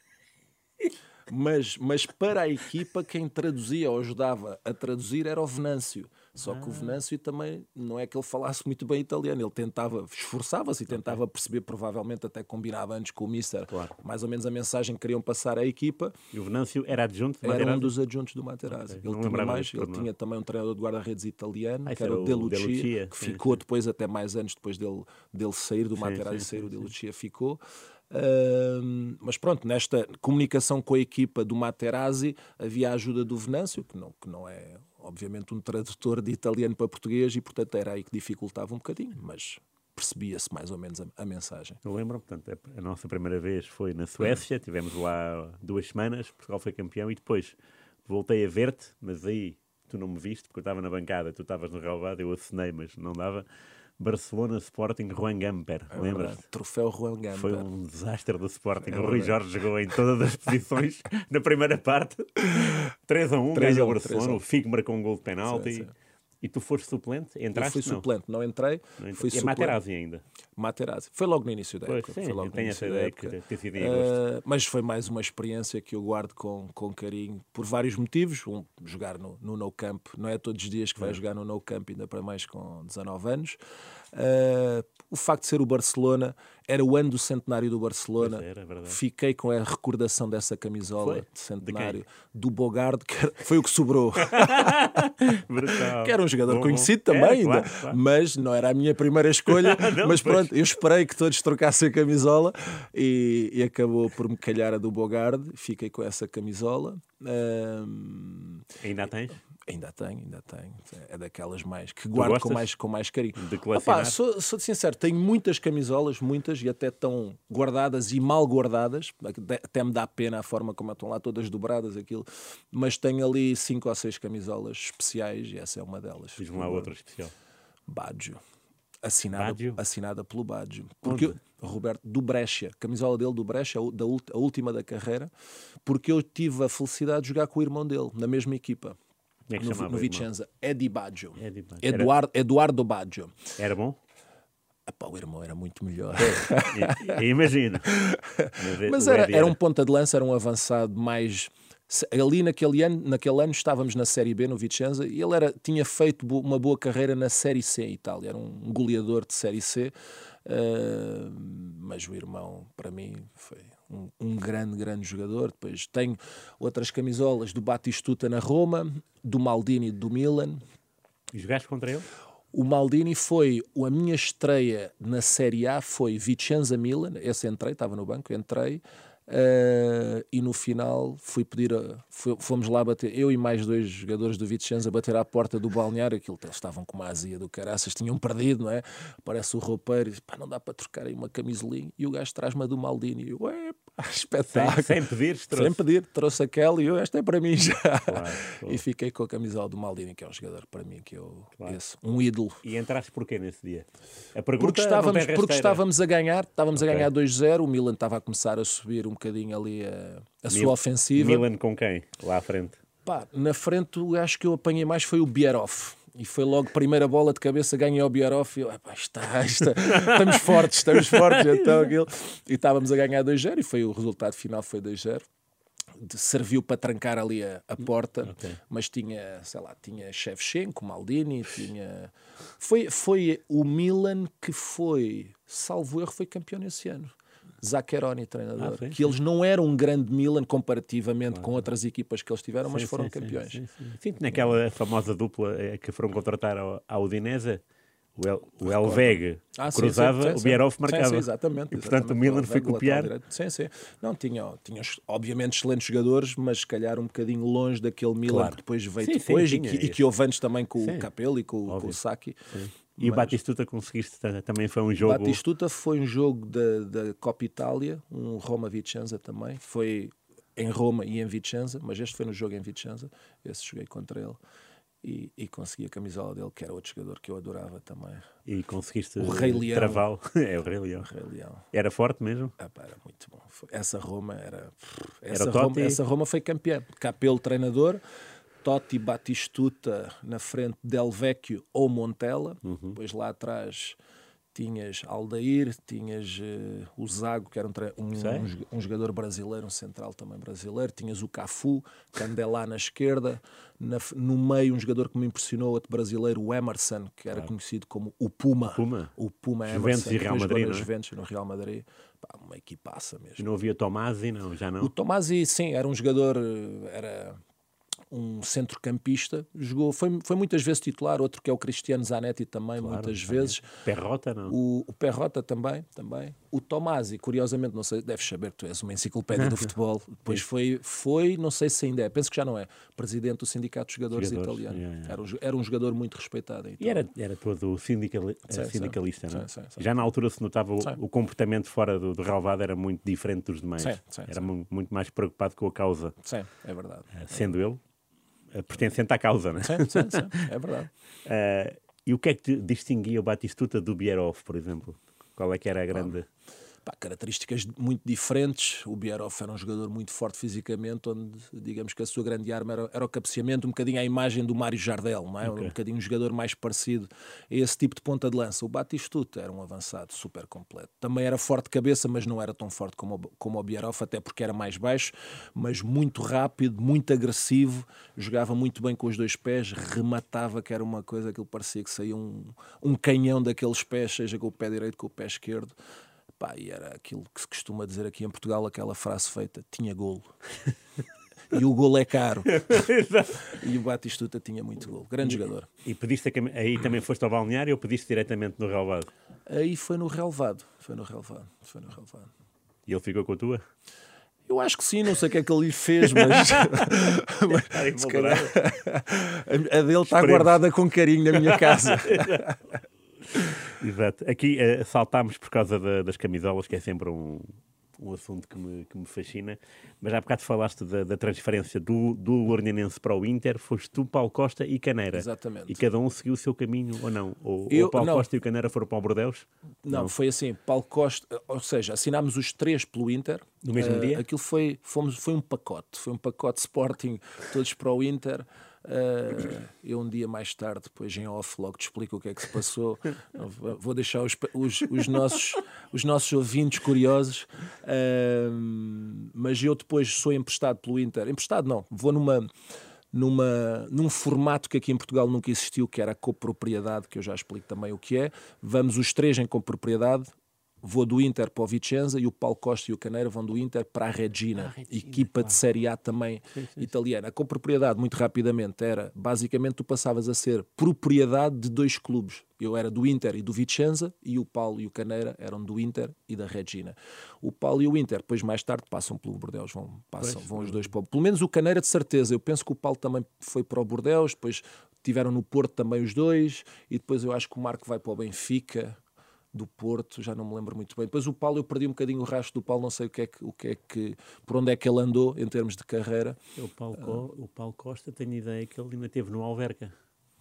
Mas, mas para a equipa, quem traduzia ou ajudava a traduzir era o Venâncio. Só ah. que o Venâncio também, não é que ele falasse muito bem italiano, ele tentava, esforçava-se e tentava okay. perceber, provavelmente até combinava antes com o mister, claro. mais ou menos a mensagem que queriam passar à equipa. E o Venâncio era adjunto de Materazzi? Era um dos adjuntos do Materazzi. Okay. Ele, tinha, mais, ele tinha também um treinador de guarda-redes italiano, ah, que era o De Lucia, De Lucia. que sim, ficou sim. depois, até mais anos depois dele, dele sair do sim, Materazzi, sim, sair sim, o De sim. Lucia ficou. Uh, mas pronto, nesta comunicação com a equipa do Materazzi havia a ajuda do Venâncio, que não, que não é obviamente um tradutor de italiano para português e portanto era aí que dificultava um bocadinho, mas percebia-se mais ou menos a, a mensagem. Eu lembro, portanto, a nossa primeira vez foi na Suécia, tivemos lá duas semanas, Portugal foi campeão e depois voltei a ver-te, mas aí tu não me viste porque eu estava na bancada, tu estavas no relvado, eu acenei, mas não dava. Barcelona Sporting Juan Gamper, é lembras? Troféu Juan Gamper. Foi um desastre do Sporting. É o Rui Jorge jogou em todas as posições na primeira parte. três a um, ganhou o Barcelona. O Figo marcou um gol de penalti. Sim, sim. E tu foste suplente? Entraste? Eu fui suplente, não, não entrei. Não entrei. Fui e suplente. Materazzi ainda? Materazzi. Foi logo no início da pois, época. Sim, foi logo tenho essa ideia que ter sido em uh, Mas foi mais uma experiência que eu guardo com, com carinho, por vários motivos. Um, jogar no, no No Camp. Não é todos os dias que vai é. jogar no No Camp, ainda para mais com dezanove anos. Uh, o facto de ser o Barcelona, era o ano do centenário do Barcelona. Pois era, verdade. Fiquei com a recordação dessa camisola Foi? de centenário De do Bogarde, que era- foi o que sobrou. Brutal. Que era um jogador Bom, bom. conhecido também, Era, ainda, claro, claro. mas não era a minha primeira escolha. Não, mas pois. pronto, eu esperei que todos trocassem a camisola e, e acabou por me calhar a do Bogarde. Fiquei com essa camisola. Ahm, Ainda a tens? ainda tenho, ainda tenho. É daquelas mais que guardo com gostas mais, com mais carinho. de colecionar? Opa, sou, sou de sincero, tenho muitas camisolas, muitas, e até estão guardadas e mal guardadas. Até me dá pena a forma como estão lá, todas dobradas, aquilo. Mas tenho ali cinco ou seis camisolas especiais e essa é uma delas. Diz-me lá outra especial. Baggio. Assinada, Baggio? assinada pelo Baggio. Porque Onde? eu- Roberto, do Brescia, camisola dele do Brescia, a, da, ult- a última da carreira, porque eu tive a felicidade de jogar com o irmão dele, na mesma equipa. Como é que No, chamava no o irmão? Vicenza, Eddie Baggio. Eddie Baggio. Eduardo, Eduardo Baggio. Era bom? Epá, o irmão era muito melhor. I- Imagino. Mas, Mas o era, Eddie era um ponta de lança, era um avançado mais... se- Ali naquele ano, naquele ano estávamos na Série B no Vicenza e ele era, tinha feito bo- uma boa carreira na Série C em Itália. Era um goleador de Série C. Uh, mas o irmão, para mim, foi um, um grande, grande jogador. Depois tenho outras camisolas do Batistuta na Roma, do Maldini do Milan. Jogaste contra ele? O Maldini foi a minha estreia na Série A, foi Vicenza-Milan. Esse entrei, estava no banco, entrei. Uh, e no final fui pedir a, fui- fomos lá bater, eu e mais dois jogadores do Vicenza, bater à porta do balneário. Aquilo, eles estavam com uma azia do caraças, tinham perdido, não é? Aparece o roupeiro e diz: pá, não dá para trocar aí uma camisolinha. E o gajo traz-me a do Maldini e eu, ué, pá, Sem, espetáculo. sem pedir, trouxe. Sem pedir, trouxe aquela e eu, esta é para mim já. Claro, claro. E fiquei com a camisola do Maldini, que é um jogador para mim, que eu, Claro. esse, um ídolo. E entraste porquê nesse dia? A pergunta Porque não estávamos, tem porque rasteira. estávamos a ganhar, estávamos Ok. a ganhar dois zero, o Milan estava a começar a subir um bocadinho ali a, a Mil- sua ofensiva. Milan com quem? Lá à frente. Pá, na frente, o gajo que eu apanhei mais foi o Bierhoff. E foi logo primeira bola de cabeça, ganhei ao Bierhoff e eu, "Epá, está, está, estamos fortes, estamos fortes." Então, aquilo, e estávamos a ganhar dois zero e foi, o resultado final foi dois zero. De- serviu para trancar ali a, a porta, Ok. mas tinha, sei lá, tinha Shevchenko, Maldini, tinha... Foi, foi o Milan que foi, salvo erro, foi campeão nesse ano. Zaccheroni, treinador. Ah, sim, que sim. eles não eram um grande Milan comparativamente com outras equipas que eles tiveram, mas Sim, foram sim, sim, campeões. Sim, sim. Sim, naquela famosa dupla eh, que foram contratar ao- à Udinese, o, El, o Elveg Ah, sim, cruzava, sim, sim, o sim. Bierhoff Sim, marcava. sim, exatamente. E portanto o exatamente. Milan foi Lateral copiar. direito. Sim, sim. Não, tinha, tinha obviamente excelentes jogadores, mas se calhar um bocadinho longe daquele Milan Claro. que depois veio Sim, sim, depois e, tinha que, e esse. que houve antes também com Sim. o Capello e com, com Óbvio. o Sacchi. E o Mas- Batistuta conseguiste, ta- também foi um jogo... Batistuta foi um jogo da, da Copa Itália, um Roma-Vicenza também. Foi em Roma e em Vicenza, mas este foi no jogo em Vicenza. Esse joguei contra ele e, e consegui a camisola dele, que era outro jogador que eu adorava também. E conseguiste O Rei Leão. travá-lo. É o Rei Leão. O Rei Leão. Era forte mesmo? Ah, pá, era muito bom. Foi- Essa Roma era. Era Essa, o Totti? Roma, essa Roma foi campeã. Capello, treinador. Totti, Batistuta na frente, Del Vecchio ou Montella. Uhum. Depois lá atrás tinhas Aldair, tinhas eh, o Zago, que era um, tre- um, Sei. um jo- um jogador brasileiro, um central também brasileiro. Tinhas o Cafu, Candelá na esquerda. Na f- no meio, um jogador que me impressionou, outro brasileiro, o Emerson, que era conhecido como o Puma. Puma. O Puma Juventus Emerson. e Real que jogou Madrid, na não é? Juventus e no Real Madrid. Pá, uma equipaça mesmo. E não havia Tomasi, não, já não? O Tomasi, sim, era um jogador, eh, era um centrocampista, jogou, foi, foi muitas vezes titular, outro que é o Cristiano Zanetti também, Claro, muitas também. vezes. Perrota, não? O, o Perrota também, também. O Tomasi, curiosamente, não sei, deves saber que tu és uma enciclopédia do futebol, depois foi, foi, não sei se ainda é, penso que já não é, presidente do Sindicato de Jogadores, Jogadores, Italiano. yeah, yeah. Era, um, jo- era um jogador muito respeitado em E era, Itália. era todo sindicali Sim, sindicalista, sim. não é? Sim, sim, sim. Já na altura se notava o, Sim. o comportamento fora do, do relvado era muito diferente dos demais. Sim, sim, era sim. mu- muito mais preocupado com a causa, Sim, é verdade. eh, sendo ele eh, pertencente à causa, não é? Sim, sim, sim, é verdade. Eh, e o que é que te distinguia o Batistuta do Bierhoff, por exemplo? Qual é que era a grande... Pá, características muito diferentes. O Bierhoff era um jogador muito forte fisicamente, onde digamos que a sua grande arma era, era o cabeceamento, um bocadinho à imagem do Mário Jardel, não é? Okay. Um bocadinho um jogador mais parecido a esse tipo de ponta de lança. O Batistuta era um avançado super completo. Também era forte de cabeça, mas não era tão forte como o, como o Bierhoff, até porque era mais baixo, mas muito rápido, muito agressivo, jogava muito bem com os dois pés, rematava, que era uma coisa que ele parecia que saía um, um canhão daqueles pés, seja com o pé direito, com o pé esquerdo. Pá, e era aquilo que se costuma dizer aqui em Portugal, aquela frase feita, tinha golo. E o golo é caro. E o Batistuta tinha muito golo. Grande e, jogador. E pediste a, aí também foste ao balneário ou pediste diretamente no relevado? Aí foi no relevado. Foi no relevado. Foi no relevado. E ele ficou com a tua? Eu acho que sim, não sei o que é que ele lhe fez, mas, mas se calhar, a dele está guardada com carinho na minha casa. Exato. Aqui uh, saltámos por causa da, das camisolas, que é sempre um, um assunto que me, que me fascina. Mas há bocado falaste da, da transferência do, do Lourinhanense para o Inter. Foste tu, Paulo Costa e Caneira. Exatamente. E cada um seguiu o seu caminho, ou não? Ou, Eu, ou Paulo não. Costa e o Caneira foram para o Bordeaux? Não, não, foi assim. Paulo Costa, ou seja, assinámos os três pelo Inter. No mesmo uh, dia? Aquilo foi, fomos, foi um pacote. Foi um pacote Sporting, todos para o Inter. Uh, eu um dia mais tarde, depois em off, logo te explico o que é que se passou. Vou deixar os, os, os, nossos, os nossos ouvintes curiosos, uh, mas eu depois sou emprestado pelo Inter. Emprestado não, vou numa, numa, num formato que aqui em Portugal nunca existiu, que era a copropriedade, que eu já explico também o que é. Vamos os três em copropriedade. Vou do Inter para o Vicenza e o Paulo Costa e o Caneira vão do Inter para a Regina, ah, Regina equipa claro. de Série A também sim, sim, italiana. A copropriedade, muito rapidamente, era, basicamente, tu passavas a ser propriedade de dois clubes. Eu era do Inter e do Vicenza e o Paulo e o Caneira eram do Inter e da Regina. O Paulo e o Inter, depois mais tarde, passam pelo Bordeaux, vão, passam, vão os dois para o... Pelo menos o Caneira, de certeza. Eu penso que o Paulo também foi para o Bordeaux, depois tiveram no Porto também os dois, e depois eu acho que o Marco vai para o Benfica... do Porto, já não me lembro muito bem. Depois o Paulo, eu perdi um bocadinho o rastro do Paulo, não sei o que é que, o que, é que por onde é que ele andou em termos de carreira. O Paulo, Co- o Paulo Costa, tenho ideia que ele ainda esteve no Alverca.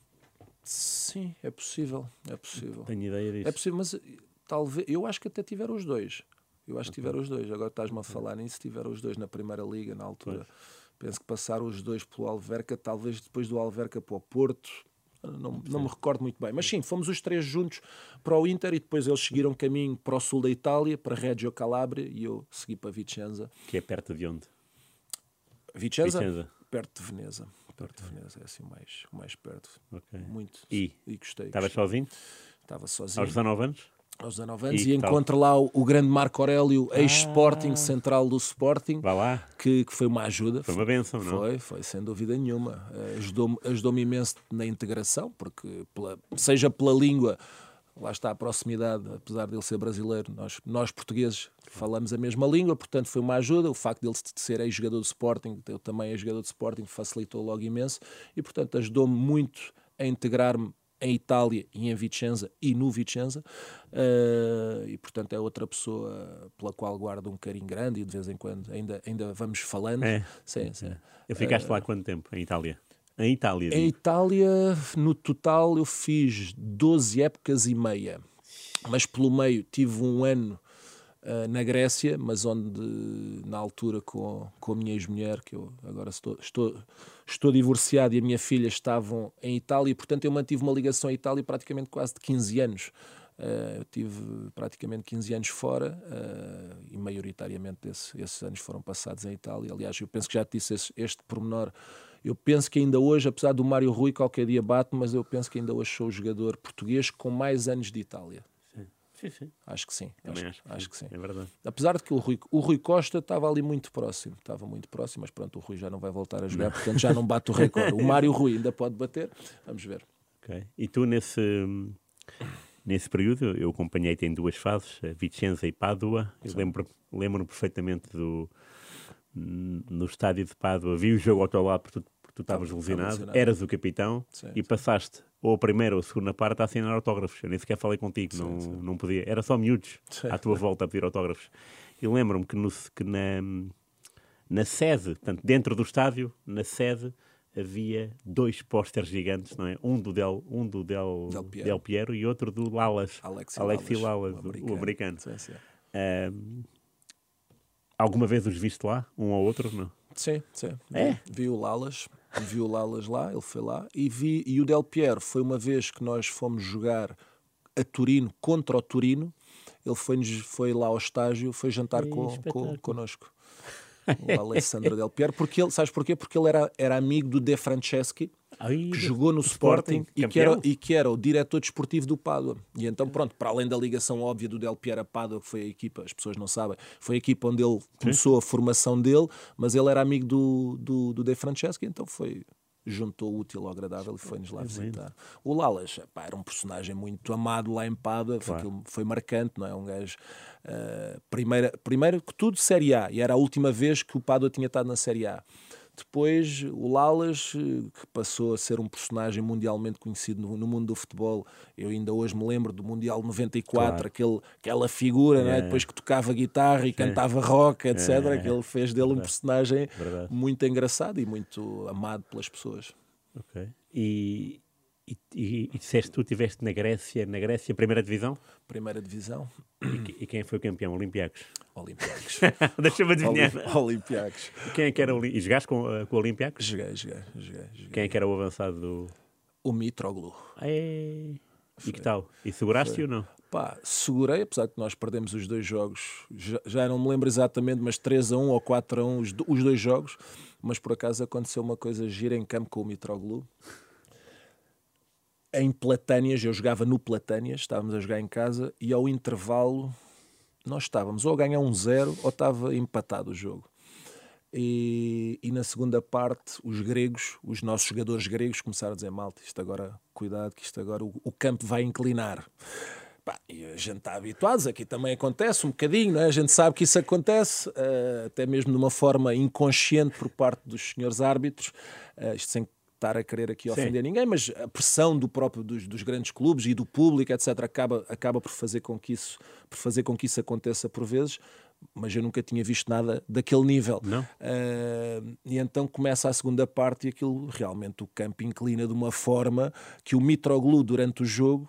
Sim, é possível, é possível. Tenho ideia disso. É possível, mas talvez, eu acho que até tiveram os dois. Eu acho que tiveram os dois. Agora estás-me a falar nisso, tiveram os dois na Primeira Liga, na altura. Pois. Penso que passaram os dois pelo Alverca, talvez depois do Alverca para o Porto. Não, não me recordo muito bem, mas sim, fomos os três juntos para o Inter e depois eles seguiram caminho para o sul da Itália, para Reggio Calabria, e eu segui para Vicenza. Que é perto de onde? Vicenza? Vicenza. Perto de Veneza. Perto de Veneza, é assim o mais, o mais perto. Okay. Muito. E? E gostei. Estavas sozinho? Estava sozinho. Aos dezanove anos? Aos dezanove anos, e, e encontro lá o, o grande Marco Aurélio, ah, ex-Sporting, central do Sporting, vá lá. Que, que foi uma ajuda. Foi uma bênção, não? Foi, foi, sem dúvida nenhuma. Ajudou-me, ajudou-me imenso na integração, porque pela, seja pela língua, lá está a proximidade, apesar de ele ser brasileiro, nós, nós portugueses falamos a mesma língua, portanto foi uma ajuda. O facto dele ser ex-jogador de Sporting, eu também ex-jogador de Sporting, facilitou logo imenso, e portanto ajudou-me muito a integrar-me em Itália e em Vicenza e no Vicenza, uh, e portanto é outra pessoa pela qual guardo um carinho grande e de vez em quando ainda, ainda vamos falando. É. Sim, sim. Eu ficaste uh, lá há quanto tempo em Itália? Em Itália, digo. Em Itália, no total, eu fiz doze épocas e meia, mas pelo meio tive um ano uh, na Grécia, mas onde na altura com, com a minha ex-mulher, que eu agora estou, estou, estou divorciado, e a minha filha estavam em Itália, e portanto eu mantive uma ligação à Itália praticamente quase de quinze anos. Uh, eu tive praticamente quinze anos fora, uh, e maioritariamente esse, esses anos foram passados em Itália. Aliás, eu penso que já te disse esse, este pormenor. Eu penso que ainda hoje, apesar do Mário Rui qualquer dia bate, mas eu penso que ainda hoje sou o jogador português com mais anos de Itália. Sim, sim. sim. Acho que sim. Também acho, acho, acho que sim. É verdade. Apesar de que o Rui, o Rui Costa estava ali muito próximo. Estava muito próximo, mas pronto, o Rui já não vai voltar a jogar, não. Portanto já não bate o recorde. O Mário Rui ainda pode bater. Vamos ver. Okay. E tu, nesse, nesse período, eu acompanhei-te em duas fases, Vicenza e Pádua. Eu lembro, lembro-me perfeitamente do... no estádio de Pádua, vi o jogo ao teu lado porque tu, porque tu estavas lesionado, eras o capitão, sim, e passaste ou a primeira ou a segunda parte a assinar autógrafos. Eu nem sequer falei contigo, sim, não, sim. não podia. Era só miúdos sim. à tua volta a pedir autógrafos. E lembro-me que, no, que na, na sede, portanto, dentro do estádio, na sede, havia dois pósteres gigantes, não é? Um do Del, um do Del, Del, Piero. Del Piero e outro do Lalas, Alexi, Alexi Lalas, Lalas, o americano. O americano. Sim, sim. Uh, alguma vez os viste lá, um ou outro? Não? Sim, sim. É? Vi, vi o Lalas, vi o Lalas lá, ele foi lá. E, vi, e o Del Piero foi uma vez que nós fomos jogar a Turino contra o Turino. Ele foi, foi lá ao estágio, foi jantar Ei, com, com, espetáculo. connosco. O Alessandro Del Piero. Porque ele, sabes porquê? Porque ele era, era amigo do De Franceschi, Ai, que jogou no Sporting, Sporting, e, que era, campeão. e que era o diretor desportivo do Pádua. E então, pronto, para além da ligação óbvia do Del Piero a Pádua, que foi a equipa, as pessoas não sabem, foi a equipa onde ele começou a formação dele, mas ele era amigo do, do, do De Franceschi, então foi... juntou o útil ao agradável e foi-nos lá visitar. O Lalas, pá, era um personagem muito amado lá em Pádua, Claro. foi, foi marcante, não é? Um gajo, uh, primeira, primeiro que tudo, Série A, e era a última vez que o Pádua tinha estado na Série A. Depois, o Lalas, que passou a ser um personagem mundialmente conhecido no, no mundo do futebol. Eu ainda hoje me lembro do Mundial noventa e quatro, Claro. aquele, aquela figura, É. não é? Depois que tocava guitarra e cantava rock, etcétera, É. que ele fez dele um Verdade. personagem Verdade. muito engraçado e muito amado pelas pessoas. Ok. E, e, e, e disseste tu estiveste na Grécia, na Grécia, primeira divisão? Primeira divisão, E, que- e quem foi o campeão? Olympiacos. Olympiacos. Deixa-me adivinhar. Oli- Olympiacos. Quem é que era o... Oli- E jogaste com, uh, com o Olympiacos? Joguei, joguei, joguei, joguei. Quem é que era o avançado do... O Mitroglou. Ei. E que tal? E seguraste ou não? Pá, segurei, apesar de que nós perdemos os dois jogos, já, já não me lembro exatamente, mas três a um ou quatro a um os, do- os dois jogos, mas por acaso aconteceu uma coisa gira em campo com o Mitroglou. Em Platânias, eu jogava no Platânias, estávamos a jogar em casa, e ao intervalo nós estávamos ou a ganhar um zero ou estava empatado o jogo. E, e na segunda parte, os gregos, os nossos jogadores gregos começaram a dizer: malta, isto agora, cuidado, que isto agora o, o campo vai inclinar. Pá, e a gente está habituados, aqui também acontece um bocadinho, não é? A gente sabe que isso acontece, uh, até mesmo de uma forma inconsciente por parte dos senhores árbitros, uh, isto sem estar a querer aqui ofender Sim. ninguém, mas a pressão do próprio dos, dos grandes clubes e do público, etcétera, acaba, acaba por, fazer com que isso, por fazer com que isso aconteça por vezes, mas eu nunca tinha visto nada daquele nível. Não? Uh, e então começa a segunda parte e aquilo, realmente o campo inclina de uma forma que o Mitroglou, durante o jogo,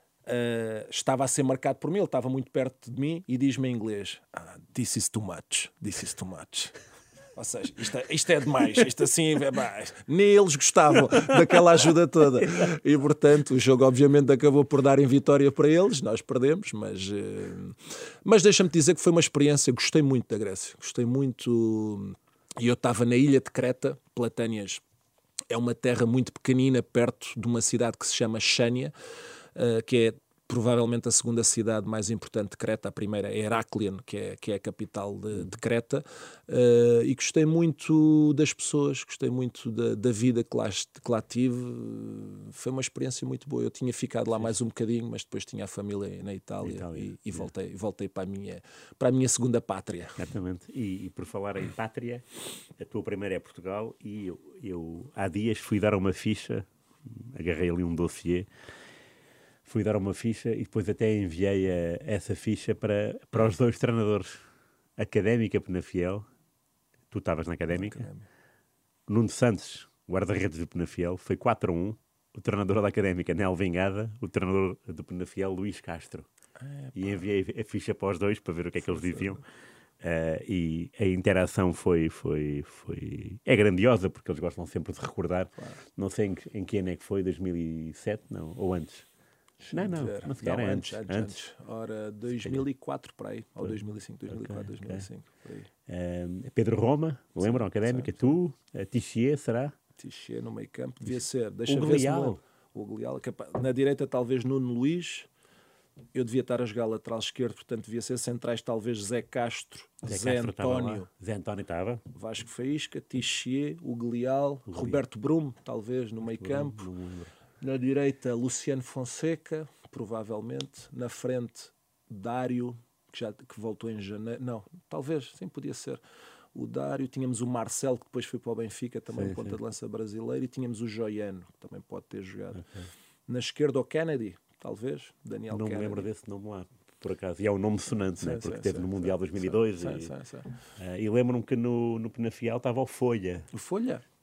Uh, estava a ser marcado por mim, ele estava muito perto de mim e diz-me em inglês: ah, this is too much, this is too much. Ou seja, isto é, isto é demais, isto assim, é mais. Nem eles gostavam daquela ajuda toda. E portanto, o jogo obviamente acabou por dar em vitória para eles, nós perdemos, mas, uh, mas deixa-me dizer que foi uma experiência, gostei muito da Grécia, gostei muito. E eu estava na ilha de Creta, Platânias é uma terra muito pequenina, perto de uma cidade que se chama Chania, Uh, que é provavelmente a segunda cidade mais importante de Creta. A primeira é Heraklion, que é, que é a capital de, de Creta, uh, e gostei muito das pessoas, gostei muito da, da vida que lá, que lá tive. Foi uma experiência muito boa. Eu tinha ficado lá Sim. mais um bocadinho, mas depois tinha a família na Itália, Itália, e, e sim. voltei, voltei para, a minha, para a minha segunda pátria. Exatamente. E, e por falar em pátria, a tua primeira é Portugal e eu, eu há dias fui dar uma ficha, agarrei ali um dossiê, fui dar uma ficha e depois até enviei a, essa ficha para, para os dois treinadores. Académica Penafiel, tu estavas na Académica, Académica. Nuno Santos, guarda-redes do Penafiel, foi quatro a um. O treinador da Académica, Nel Vingada, o treinador do Penafiel, Luís Castro. É, E enviei a ficha para os dois para ver o que é que eles diziam. Uh, e a interação foi, foi, foi... É grandiosa, porque eles gostam sempre de recordar. Claro. Não sei em, que- em que ano é que foi, dois mil e sete, não? Ou antes? Não, não, Ver. não se calhar Não, é antes. antes, antes, antes. Ora, dois mil e quatro para aí, ou dois mil e cinco, dois mil e quatro, Ok, dois mil e cinco, por aí. Uh, Pedro Roma, lembram? Académica, tu, a Tichier, será? Tiché no meio campo, devia ser. Deixa O ver se me Glial. lembro. O Glial. capa- Na direita, talvez Nuno Luís. Eu devia estar a jogar lateral esquerdo, portanto devia ser centrais, talvez Zé Castro, Zé, Castro estava lá. António, Zé António estava. Vasco Faísca, Tiché, o Glial, Roberto Brum, talvez no meio campo. Não me lembro. Na direita, Luciano Fonseca, provavelmente. Na frente, Dário, que, já, que voltou em janeiro. Não, talvez, sim, podia ser. O Dário, tínhamos o Marcelo, que depois foi para o Benfica, também Sim, ponta sim. de lança brasileiro, e tínhamos o Joiano, que também pode ter jogado. Ok. Na esquerda, o Kennedy, talvez, Daniel Não me Kennedy. lembro desse nome lá, por acaso. E é um nome sonante, Sim, né? sim, Porque teve sim, no sim, Mundial sim, dois mil e dois. sim, e sim, sim. uh, e lembro-me que no, no Penafiel estava o Folha. O Folha?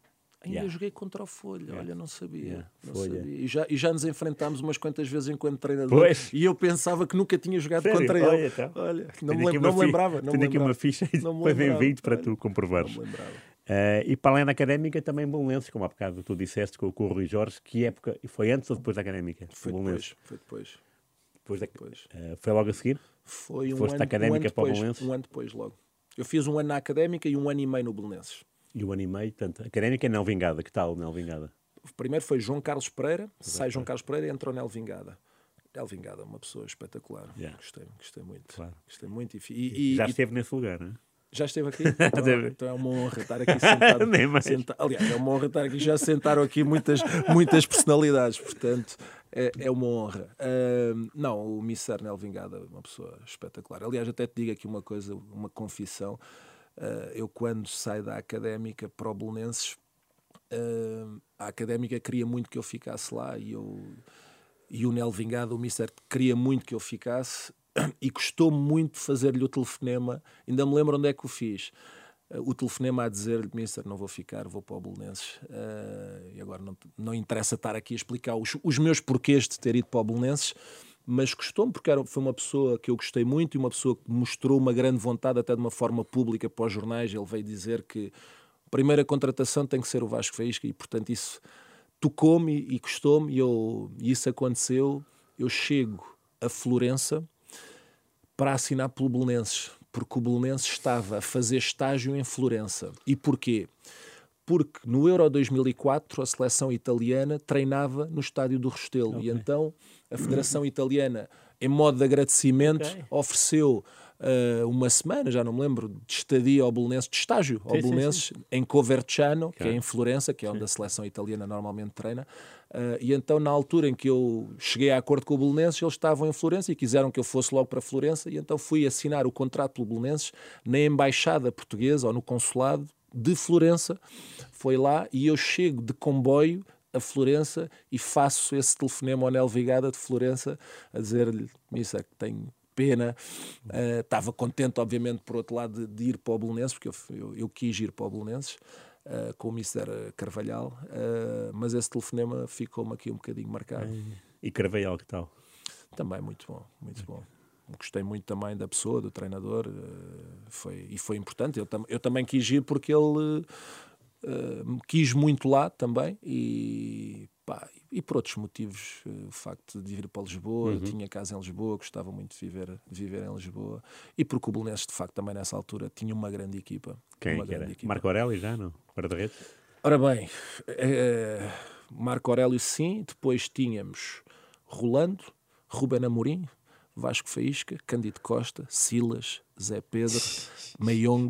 Ainda Yeah. joguei contra o Folha, Yeah. olha, não sabia. Yeah. Não Folha. sabia. E, já, e já nos enfrentámos umas quantas vezes enquanto treinador. Pois. E eu pensava que nunca tinha jogado Sério? contra Olha, ele. então. Olha, não, Tenho me, aqui lem- uma não me fi- lembrava. Não me Tenho aqui uma lembrava. ficha e Não me depois vem lembrava. vídeo para Olha, tu comprovares. Não me lembrava. Uh, e para além da Académica, também Belenenses, como há bocado tu disseste com, com o Rui Jorge, que época, e foi antes ou depois da Académica? Foi Belenenses? depois. Foi depois. Depois da- Depois. uh, foi logo a seguir? Foi um Foste ano, da Académica um ano para o depois, Belenenses? um ano depois logo. Eu fiz um ano na Académica e um ano e meio no Belenenses. E o ano e meio, portanto, a Académica é Nel Vingada. Que tal, Nel Vingada? O primeiro foi João Carlos Pereira, sai João Carlos Pereira e entra o Nel Vingada. Nel Vingada, uma pessoa espetacular. Yeah. Gostei, gostei muito. Claro. Gostei muito. E, e, Já e- esteve nesse lugar, não é? já esteve aqui? Então, Esteve. então é uma honra estar aqui sentado. Nem mais. senta- Aliás, é uma honra estar aqui. Já sentaram aqui muitas, muitas personalidades, portanto, é, é uma honra. Ahm, não, o Mister Nel Vingada, uma pessoa espetacular. Aliás, até te digo aqui uma coisa, uma confissão. Ah, eu, quando saio da Académica para o Belenenses, ah, a Académica queria muito que eu ficasse lá e, eu, e o Nel Vingada, o Mister, queria muito que eu ficasse e custou-me muito fazer-lhe o telefonema. Ainda me lembro onde é que o fiz. Uh, o telefonema a dizer-lhe: Mister, não vou ficar, vou para o Belenenses. Uh, e agora não, não interessa estar aqui a explicar os, os meus porquês de ter ido para o Belenenses, mas custou-me porque era, foi uma pessoa que eu gostei muito e uma pessoa que mostrou uma grande vontade, até de uma forma pública para os jornais. Ele veio dizer que a primeira contratação tem que ser o Vasco Faísca e, portanto, isso tocou-me e, e custou-me e, eu, e isso aconteceu. Eu chego a Florença para assinar pelo Belenenses, porque o Belenenses estava a fazer estágio em Florença. E porquê? Porque no Euro dois mil e quatro a seleção italiana treinava no estádio do Restelo. Okay. E então a Federação Italiana, em modo de agradecimento, Okay. ofereceu uh, uma semana, já não me lembro, de estadia ao Belenenses, de estágio ao Sim, sim, Belenenses, em Coverciano, que Okay. é em Florença, que é onde a seleção italiana normalmente treina. Uh, e então, na altura em que eu cheguei a acordo com o Belenenses, eles estavam em Florença e quiseram que eu fosse logo para Florença, e então fui assinar o contrato pelo Belenenses na Embaixada Portuguesa, ou no Consulado de Florença. Foi lá e eu chego de comboio a Florença e faço esse telefonema ao Nel Vingada de Florença a dizer-lhe: Mister, que tenho pena. Uh, estava contente, obviamente, por outro lado, de, de ir para o Belenenses, porque eu, eu, eu quis ir para o Belenenses. Uh, com o Mister Carvalhal, uh, mas esse telefonema ficou-me aqui um bocadinho marcado. E Carvalhal, que tal? Também muito bom, muito bom. Gostei muito também da pessoa, do treinador, uh, foi, e foi importante. Eu, tam eu também quis ir porque ele uh, me quis muito lá também e, pá, e por outros motivos, uh, o facto de vir para Lisboa, Uhum. eu tinha casa em Lisboa, gostava muito de viver, de viver em Lisboa, e porque o Belenenses, de facto, também nessa altura tinha uma grande equipa. Quem uma é que era? grande equipa. Marco Aurélio já, não? Guarda-redes? Ora bem, eh, Marco Aurélio sim, depois tínhamos Rolando, Ruben Amorim, Vasco Faísca, Cândido Costa, Silas, Zé Pedro, Mayong,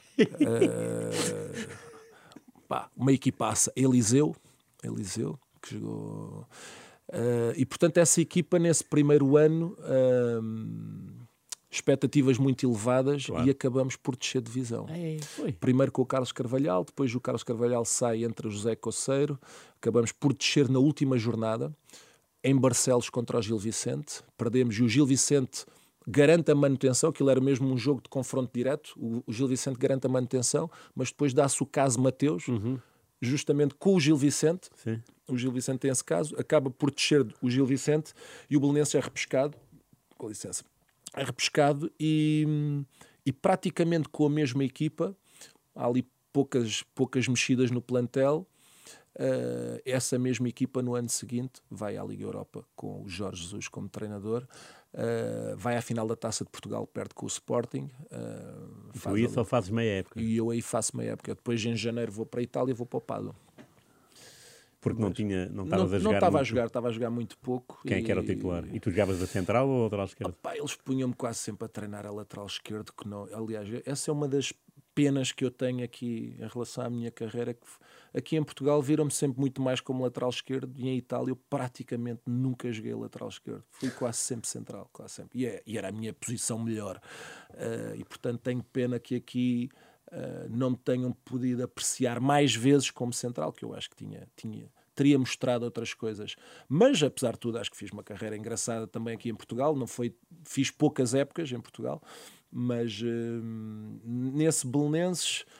eh, pá, uma equipaça, Eliseu, Eliseu, que jogou... eh, e portanto essa equipa nesse primeiro ano... eh, expectativas muito elevadas, Claro. e acabamos por descer de divisão. É, foi. Primeiro com o Carlos Carvalhal, depois o Carlos Carvalhal sai, entra o José Coceiro, acabamos por descer na última jornada, em Barcelos contra o Gil Vicente, perdemos e o Gil Vicente garante a manutenção, aquilo era mesmo um jogo de confronto direto, o, o Gil Vicente garante a manutenção, mas depois dá-se o caso Mateus, Uhum. justamente com o Gil Vicente, Sim. o Gil Vicente tem esse caso, acaba por descer o Gil Vicente e o Belenenses é repescado, com licença, é repescado e, e praticamente com a mesma equipa, há ali poucas, poucas mexidas no plantel. Uh, essa mesma equipa no ano seguinte vai à Liga Europa com o Jorge Jesus como treinador, uh, vai à final da Taça de Portugal, perde com o Sporting. Uh, Tu aí só fazes meia época. E eu aí faço meia época. Depois em janeiro vou para a Itália e vou para o Pádua. Porque não tinha, não Não estavas a jogar. não estava a muito. jogar, estava a jogar muito pouco. Quem é e... que era o titular? E tu jogavas a central ou a lateral esquerda? Pá, eles punham-me quase sempre a treinar a lateral esquerdo, que não, aliás, essa é uma das penas que eu tenho aqui em relação à minha carreira, que aqui em Portugal viram-me sempre muito mais como lateral esquerdo, e em Itália eu praticamente nunca joguei lateral esquerdo, fui quase sempre central, quase sempre, e, é, e era a minha posição melhor, uh, e portanto tenho pena que aqui uh, não me tenham podido apreciar mais vezes como central, que eu acho que tinha... tinha teria mostrado outras coisas, mas apesar de tudo acho que fiz uma carreira engraçada também aqui em Portugal, não foi, fiz poucas épocas em Portugal, mas uh, nesse Belenenses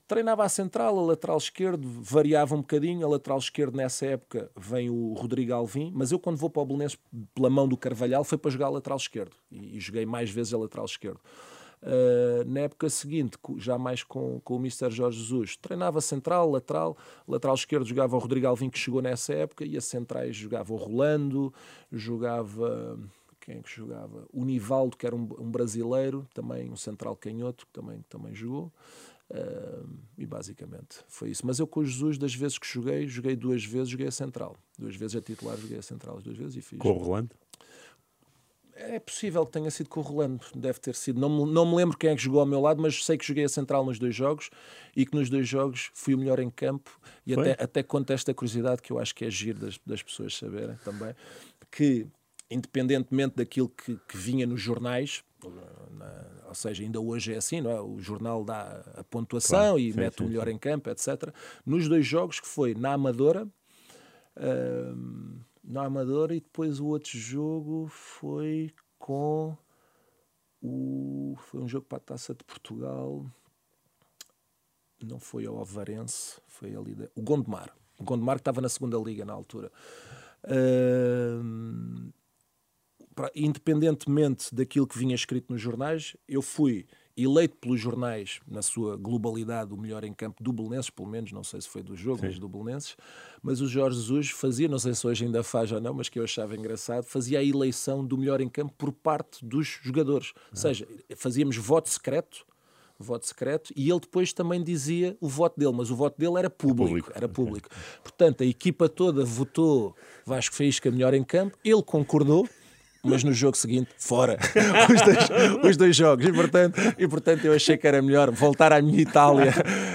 Treinava a central, a lateral esquerdo, variava um bocadinho. A lateral esquerdo, nessa época, vem o Rodrigo Alvim, mas eu, quando vou para o Belenenses, pela mão do Carvalhal, foi para jogar a lateral esquerdo. E, e joguei mais vezes a lateral esquerdo. Uh, na época seguinte, já mais com, com o mister Jorge Jesus, treinava central, lateral, lateral esquerdo jogava o Rodrigo Alvim, que chegou nessa época, e a centrais jogava o Rolando, jogava... Quem é que jogava? O Nivaldo, que era um, um brasileiro, também um central canhoto, que também, também jogou. Uh, e basicamente foi isso. Mas eu com o Jesus, das vezes que joguei, joguei duas vezes, joguei a central. Duas vezes a titular, joguei a central as duas vezes e fiz. Com o Rolando? É possível que tenha sido com o Rolando, deve ter sido. Não me, não me lembro quem é que jogou ao meu lado, mas sei que joguei a central nos dois jogos e que nos dois jogos fui o melhor em campo. E até, até conto esta curiosidade que eu acho que é giro das, das pessoas saberem também, que independentemente daquilo que, que vinha nos jornais, na, ou seja, ainda hoje é assim, não é? O jornal dá a pontuação, claro, e sim, mete sim, o melhor sim. em campo, etcétera. Nos dois jogos, que foi na Amadora, uh, na Amadora, e depois o outro jogo foi com o... foi um jogo para a Taça de Portugal, não foi ao Ovarense, foi ali de, o Gondomar. O Gondomar, que estava na segunda liga na altura. Uh, pra, independentemente daquilo que vinha escrito nos jornais, eu fui eleito pelos jornais, na sua globalidade, o melhor em campo do Belenenses, pelo menos, não sei se foi do jogo, sim, mas do Belenenses. Mas o Jorge Jesus fazia, não sei se hoje ainda faz ou não, mas que eu achava engraçado, fazia a eleição do melhor em campo por parte dos jogadores. Ah. Ou seja, fazíamos voto secreto, voto secreto, e ele depois também dizia o voto dele, mas o voto dele era público. público. Era público. Okay. Portanto, a equipa toda votou Vasco Faísca melhor em campo, ele concordou, mas no jogo seguinte, fora. Os dois, os dois jogos. E portanto, e, portanto, eu achei que era melhor voltar à minha Itália,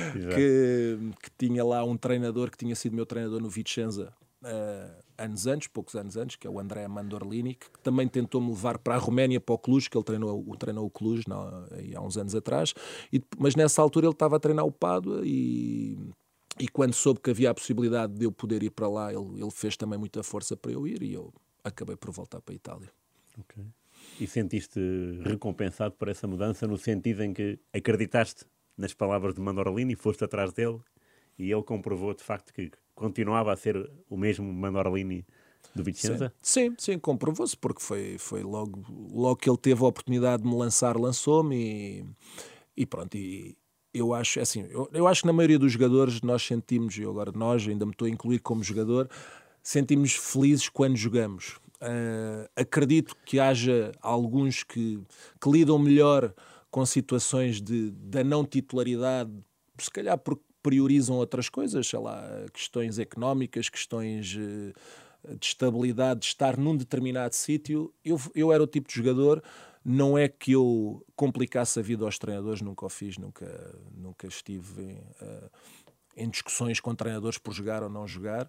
que, que tinha lá um treinador que tinha sido meu treinador no Vicenza uh, anos antes, poucos anos antes, que é o André Mandorlini, que também tentou-me levar para a Roménia, para o Cluj, que ele treinou, o, treinou o Cluj não, aí há uns anos atrás. E, mas nessa altura ele estava a treinar o Pádua e... E quando soube que havia a possibilidade de eu poder ir para lá, ele, ele fez também muita força para eu ir e eu acabei por voltar para a Itália. Okay. E sentiste recompensado por essa mudança no sentido em que acreditaste nas palavras de Mandorlini, foste atrás dele e ele comprovou de facto que continuava a ser o mesmo Mandorlini do Vicenza? Sim, sim, sim, comprovou-se, porque foi, foi logo, logo que ele teve a oportunidade de me lançar, lançou-me e, e pronto, e eu acho, assim, eu, eu acho que na maioria dos jogadores nós sentimos, e agora nós, ainda me estou a incluir como jogador, sentimos felizes quando jogamos. Uh, acredito que haja alguns que, que lidam melhor com situações de, da não titularidade, se calhar porque priorizam outras coisas, sei lá, questões económicas, questões uh, de estabilidade, de estar num determinado sítio. Eu, eu era o tipo de jogador, não é que eu complicasse a vida aos treinadores, nunca o fiz, nunca, nunca estive em, uh, em discussões com treinadores por jogar ou não jogar,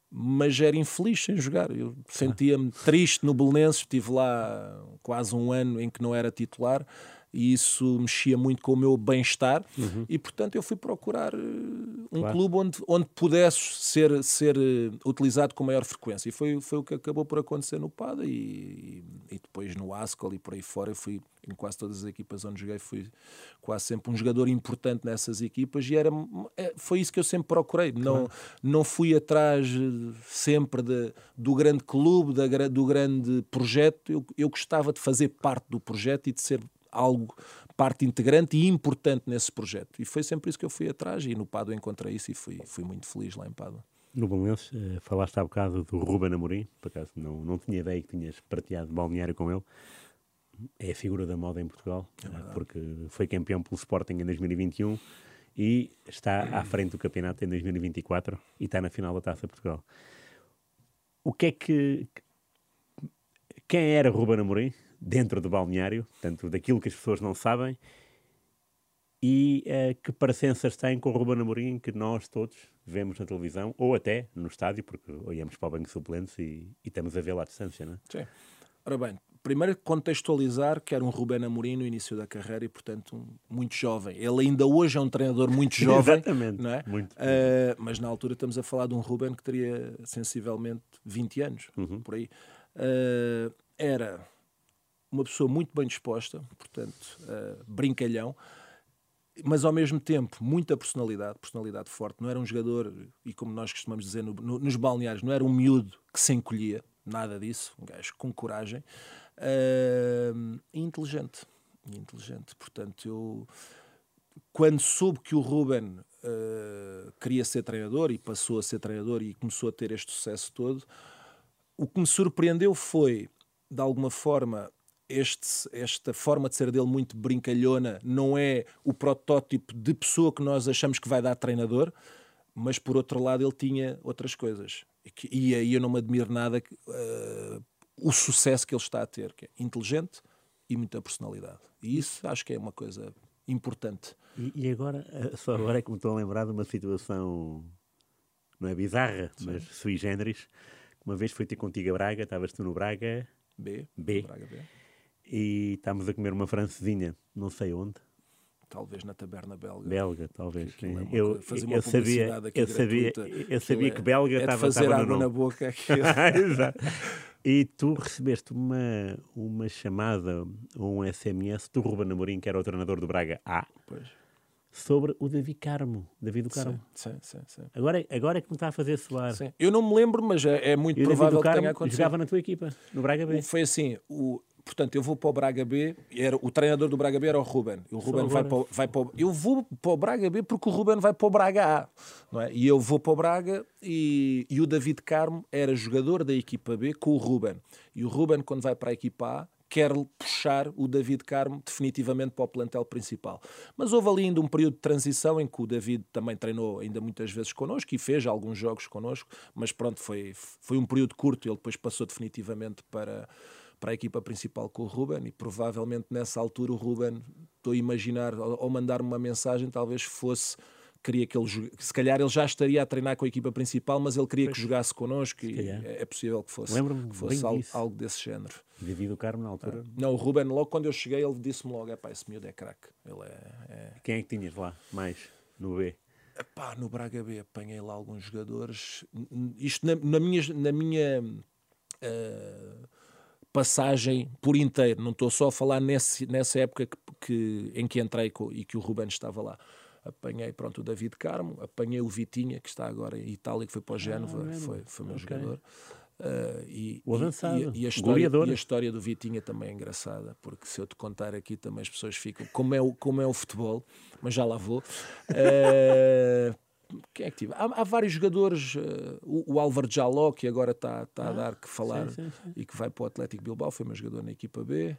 mas era infeliz sem jogar. Eu sentia-me triste no Belenenses, estive lá quase um ano em que não era titular e isso mexia muito com o meu bem-estar. Uhum. E portanto eu fui procurar um claro. clube onde, onde pudesse ser, ser utilizado com maior frequência, e foi, foi o que acabou por acontecer no Pádua e, e depois no Ascoli e por aí fora. Eu fui em quase todas as equipas onde joguei, fui quase sempre um jogador importante nessas equipas e era, foi isso que eu sempre procurei. Claro. Não, não fui atrás sempre de, do grande clube, da, do grande projeto. Eu, eu gostava de fazer parte do projeto e de ser algo, parte integrante e importante nesse projeto. E foi sempre isso que eu fui atrás e no Pádua encontrei isso e fui, fui muito feliz lá em Pádua. No Belenenses, uh, falaste há bocado do Ruben Amorim, por acaso não, não tinha ideia que tinhas partilhado balneário com ele. É a figura da moda em Portugal, é uh, porque foi campeão pelo Sporting em dois mil e vinte e um e está à frente do campeonato em dois mil e vinte e quatro e está na final da Taça de Portugal. O que é que... Quem era Ruben Amorim dentro do balneário, tanto daquilo que as pessoas não sabem, e uh, que parecenças têm com o Ruben Amorim que nós todos vemos na televisão, ou até no estádio, porque olhamos para o banco de suplentes e, e estamos a vê-lo à distância, não é? Sim. Ora bem, primeiro contextualizar que era um Ruben Amorim no início da carreira e, portanto, um, muito jovem. Ele ainda hoje é um treinador muito jovem. Exatamente. Não é? Muito. Uh, mas na altura estamos a falar de um Ruben que teria sensivelmente vinte anos, uhum. por aí. Uh, era uma pessoa muito bem disposta, portanto, uh, brincalhão. mas ao mesmo tempo muita personalidade, personalidade forte. Não era um jogador, e como nós costumamos dizer no, no, nos balneários, não era um miúdo que se encolhia, nada disso, um gajo com coragem, uh, e inteligente, e inteligente. Portanto, eu, quando soube que o Ruben uh, queria ser treinador e passou a ser treinador e começou a ter este sucesso todo, o que me surpreendeu foi, de alguma forma, Este, esta forma de ser dele muito brincalhona não é o protótipo de pessoa que nós achamos que vai dar treinador, mas por outro lado ele tinha outras coisas. E, que, e aí eu não me admiro nada uh, o sucesso que ele está a ter, que é inteligente e muita personalidade. E isso acho que é uma coisa importante. E, e agora, só agora é que me estou a lembrar de uma situação, não é bizarra, Sim. mas sui generis. Uma vez fui ter contigo a Braga, estavas tu no Braga B. B. Braga B. E estávamos a comer uma francesinha, não sei onde. Talvez na taberna belga. Belga, talvez. É uma, eu, eu sabia, eu sabia, eu sabia que belga estava é de fazer estava água no na boca. Exato. E tu recebeste uma, uma chamada ou um S M S do Ruben Amorim, que era o treinador do Braga A, pois. sobre o David Carmo. David do Carmo. Sim, sim, sim, sim. Agora, agora é que me está a fazer soar. Sim. Eu não me lembro, mas é, é muito e provável o David do que tenha Carmo acontecido. jogava na tua equipa, no Braga B. Foi assim, o... Portanto, eu vou para o Braga B, era, o treinador do Braga B era o Ruben. O Ruben vai para, o, vai para o, eu vou para o Braga B porque o Ruben vai para o Braga A. Não é? E eu vou para o Braga e, e o David Carmo era jogador da equipa B com o Ruben. E o Ruben, quando vai para a equipa A, quer puxar o David Carmo definitivamente para o plantel principal. Mas houve ali ainda um período de transição em que o David também treinou ainda muitas vezes connosco e fez alguns jogos connosco, mas pronto, foi, foi um período curto. Ele depois passou definitivamente para... para a equipa principal com o Ruben e provavelmente nessa altura o Ruben, estou a imaginar, ao mandar-me uma mensagem, talvez fosse, queria que ele, se calhar ele já estaria a treinar com a equipa principal, mas ele queria que jogasse connosco e é, é possível que fosse, que fosse algo, algo desse género. David do Carmo na altura? Ah, não, o Ruben, logo quando eu cheguei, ele disse-me logo, epá, esse miúdo é craque. Ele é, é... Quem é que tinhas lá, mais, no B? Epá, no Braga B apanhei lá alguns jogadores, isto na, na minha... Na minha uh, passagem por inteiro, não estou só a falar nesse, nessa época que, que, em que entrei com, e que o Ruben estava lá. Apanhei, pronto, o David Carmo, apanhei o Vitinha, que está agora em Itália, que foi para o Génova, ah, foi, foi meu okay. jogador. Uh, e, o avançado, e, e, a história, e a história do Vitinha também é engraçada, porque se eu te contar aqui também as pessoas ficam, como é o, como é o futebol, mas já lá vou. Uh, Quem é que tive? Há, há vários jogadores, uh, o, o Álvaro Jaló, que agora está tá ah, a dar que falar, sim, sim, sim. E que vai para o Atlético Bilbao, foi meu jogador na equipa B.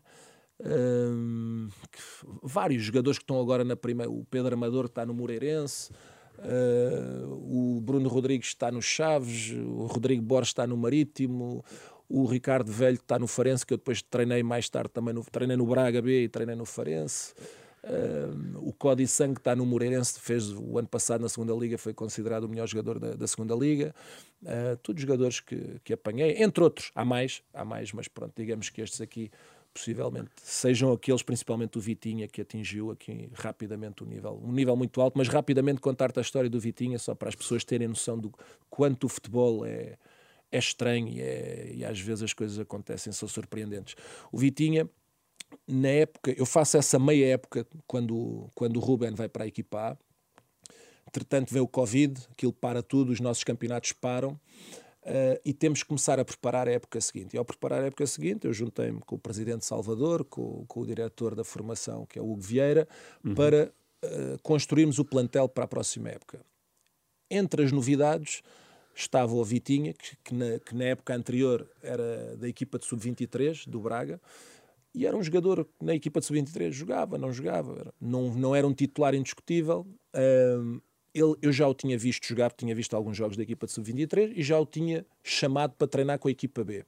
Um, que, vários jogadores que estão agora na primeira. O Pedro Amador está no Moreirense, uh, o Bruno Rodrigues está no Chaves, o Rodrigo Borges está no Marítimo, o Ricardo Velho está no Farense, que eu depois treinei mais tarde também, no, treinei no Braga B e treinei no Farense. Uh, o Cody Sang está no Moreirense, fez o ano passado na segunda Liga, foi considerado o melhor jogador da, da segunda Liga. Uh, todos jogadores que, que apanhei, entre outros, há mais, há mais, mas pronto, digamos que estes aqui possivelmente sejam aqueles, principalmente o Vitinha, que atingiu aqui rapidamente o nível, um nível muito alto, mas rapidamente contar-te a história do Vitinha, só para as pessoas terem noção do quanto o futebol é, é estranho e, é, e às vezes as coisas acontecem, são surpreendentes. O Vitinha, na época, eu faço essa meia época quando, quando o Ruben vai para a equipa A. Entretanto vem o Covid, aquilo para tudo, os nossos campeonatos param uh, e temos que começar a preparar a época seguinte. E ao preparar a época seguinte eu juntei-me com o presidente Salvador, com, com o diretor da formação, que é o Hugo Vieira, uhum. para uh, construirmos o plantel para a próxima época. Entre as novidades estava o Vitinha, que, que, na, que na época anterior era da equipa de sub vinte e três do Braga, e era um jogador que na equipa de sub vinte e três jogava, não jogava, era, não, não era um titular indiscutível. Um, ele, eu já o tinha visto jogar, tinha visto alguns jogos da equipa de sub vinte e três e já o tinha chamado para treinar com a equipa B.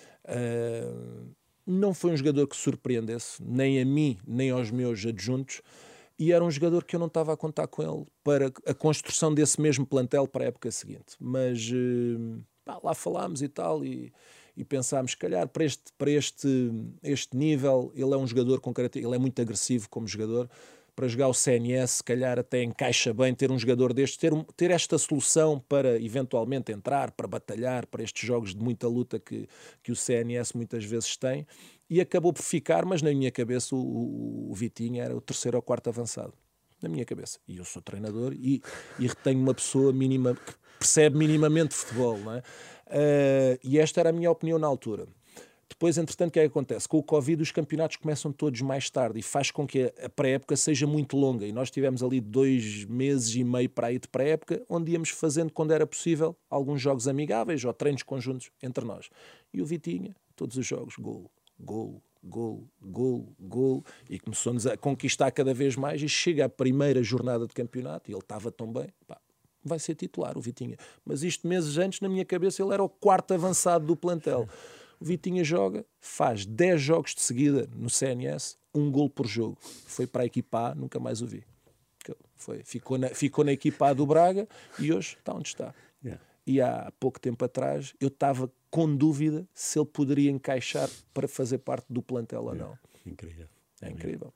Uh, não foi um jogador que surpreendesse, nem a mim, nem aos meus adjuntos, e era um jogador que eu não estava a contar com ele para a construção desse mesmo plantel para a época seguinte. Mas uh, pá, lá falámos e tal, e... e pensámos, se calhar, para este, para este, este nível, ele é um jogador com caráter, ele é muito agressivo como jogador, para jogar o C N S, se calhar até encaixa bem ter um jogador destes, ter, um, ter esta solução para eventualmente entrar, para batalhar, para estes jogos de muita luta que, que o C N S muitas vezes tem, e acabou por ficar, mas na minha cabeça o, o, o Vitinho era o terceiro ou quarto avançado. na minha cabeça. E eu sou treinador e, e retenho uma pessoa mínima, que percebe minimamente futebol, não é? Uh, e esta era a minha opinião na altura. Depois, entretanto, o que é que acontece? Com o Covid, os campeonatos começam todos mais tarde e faz com que a pré-época seja muito longa. E nós tivemos ali dois meses e meio para ir de pré-época, onde íamos fazendo, quando era possível, alguns jogos amigáveis ou treinos conjuntos entre nós. E o Vitinha, todos os jogos, gol, gol, gol, gol, gol. E começou-nos a conquistar cada vez mais e chega à primeira jornada de campeonato e ele estava tão bem, pá, vai ser titular o Vitinha. Mas isto meses antes, na minha cabeça, ele era o quarto avançado do plantel. O Vitinha joga, faz dez jogos de seguida no C N S, um gol por jogo. Foi para a equipa A, nunca mais o vi. Foi, ficou, na, ficou na equipa A do Braga e hoje está onde está. Yeah. E há pouco tempo atrás eu estava com dúvida se ele poderia encaixar para fazer parte do plantel ou não. É incrível. É incrível.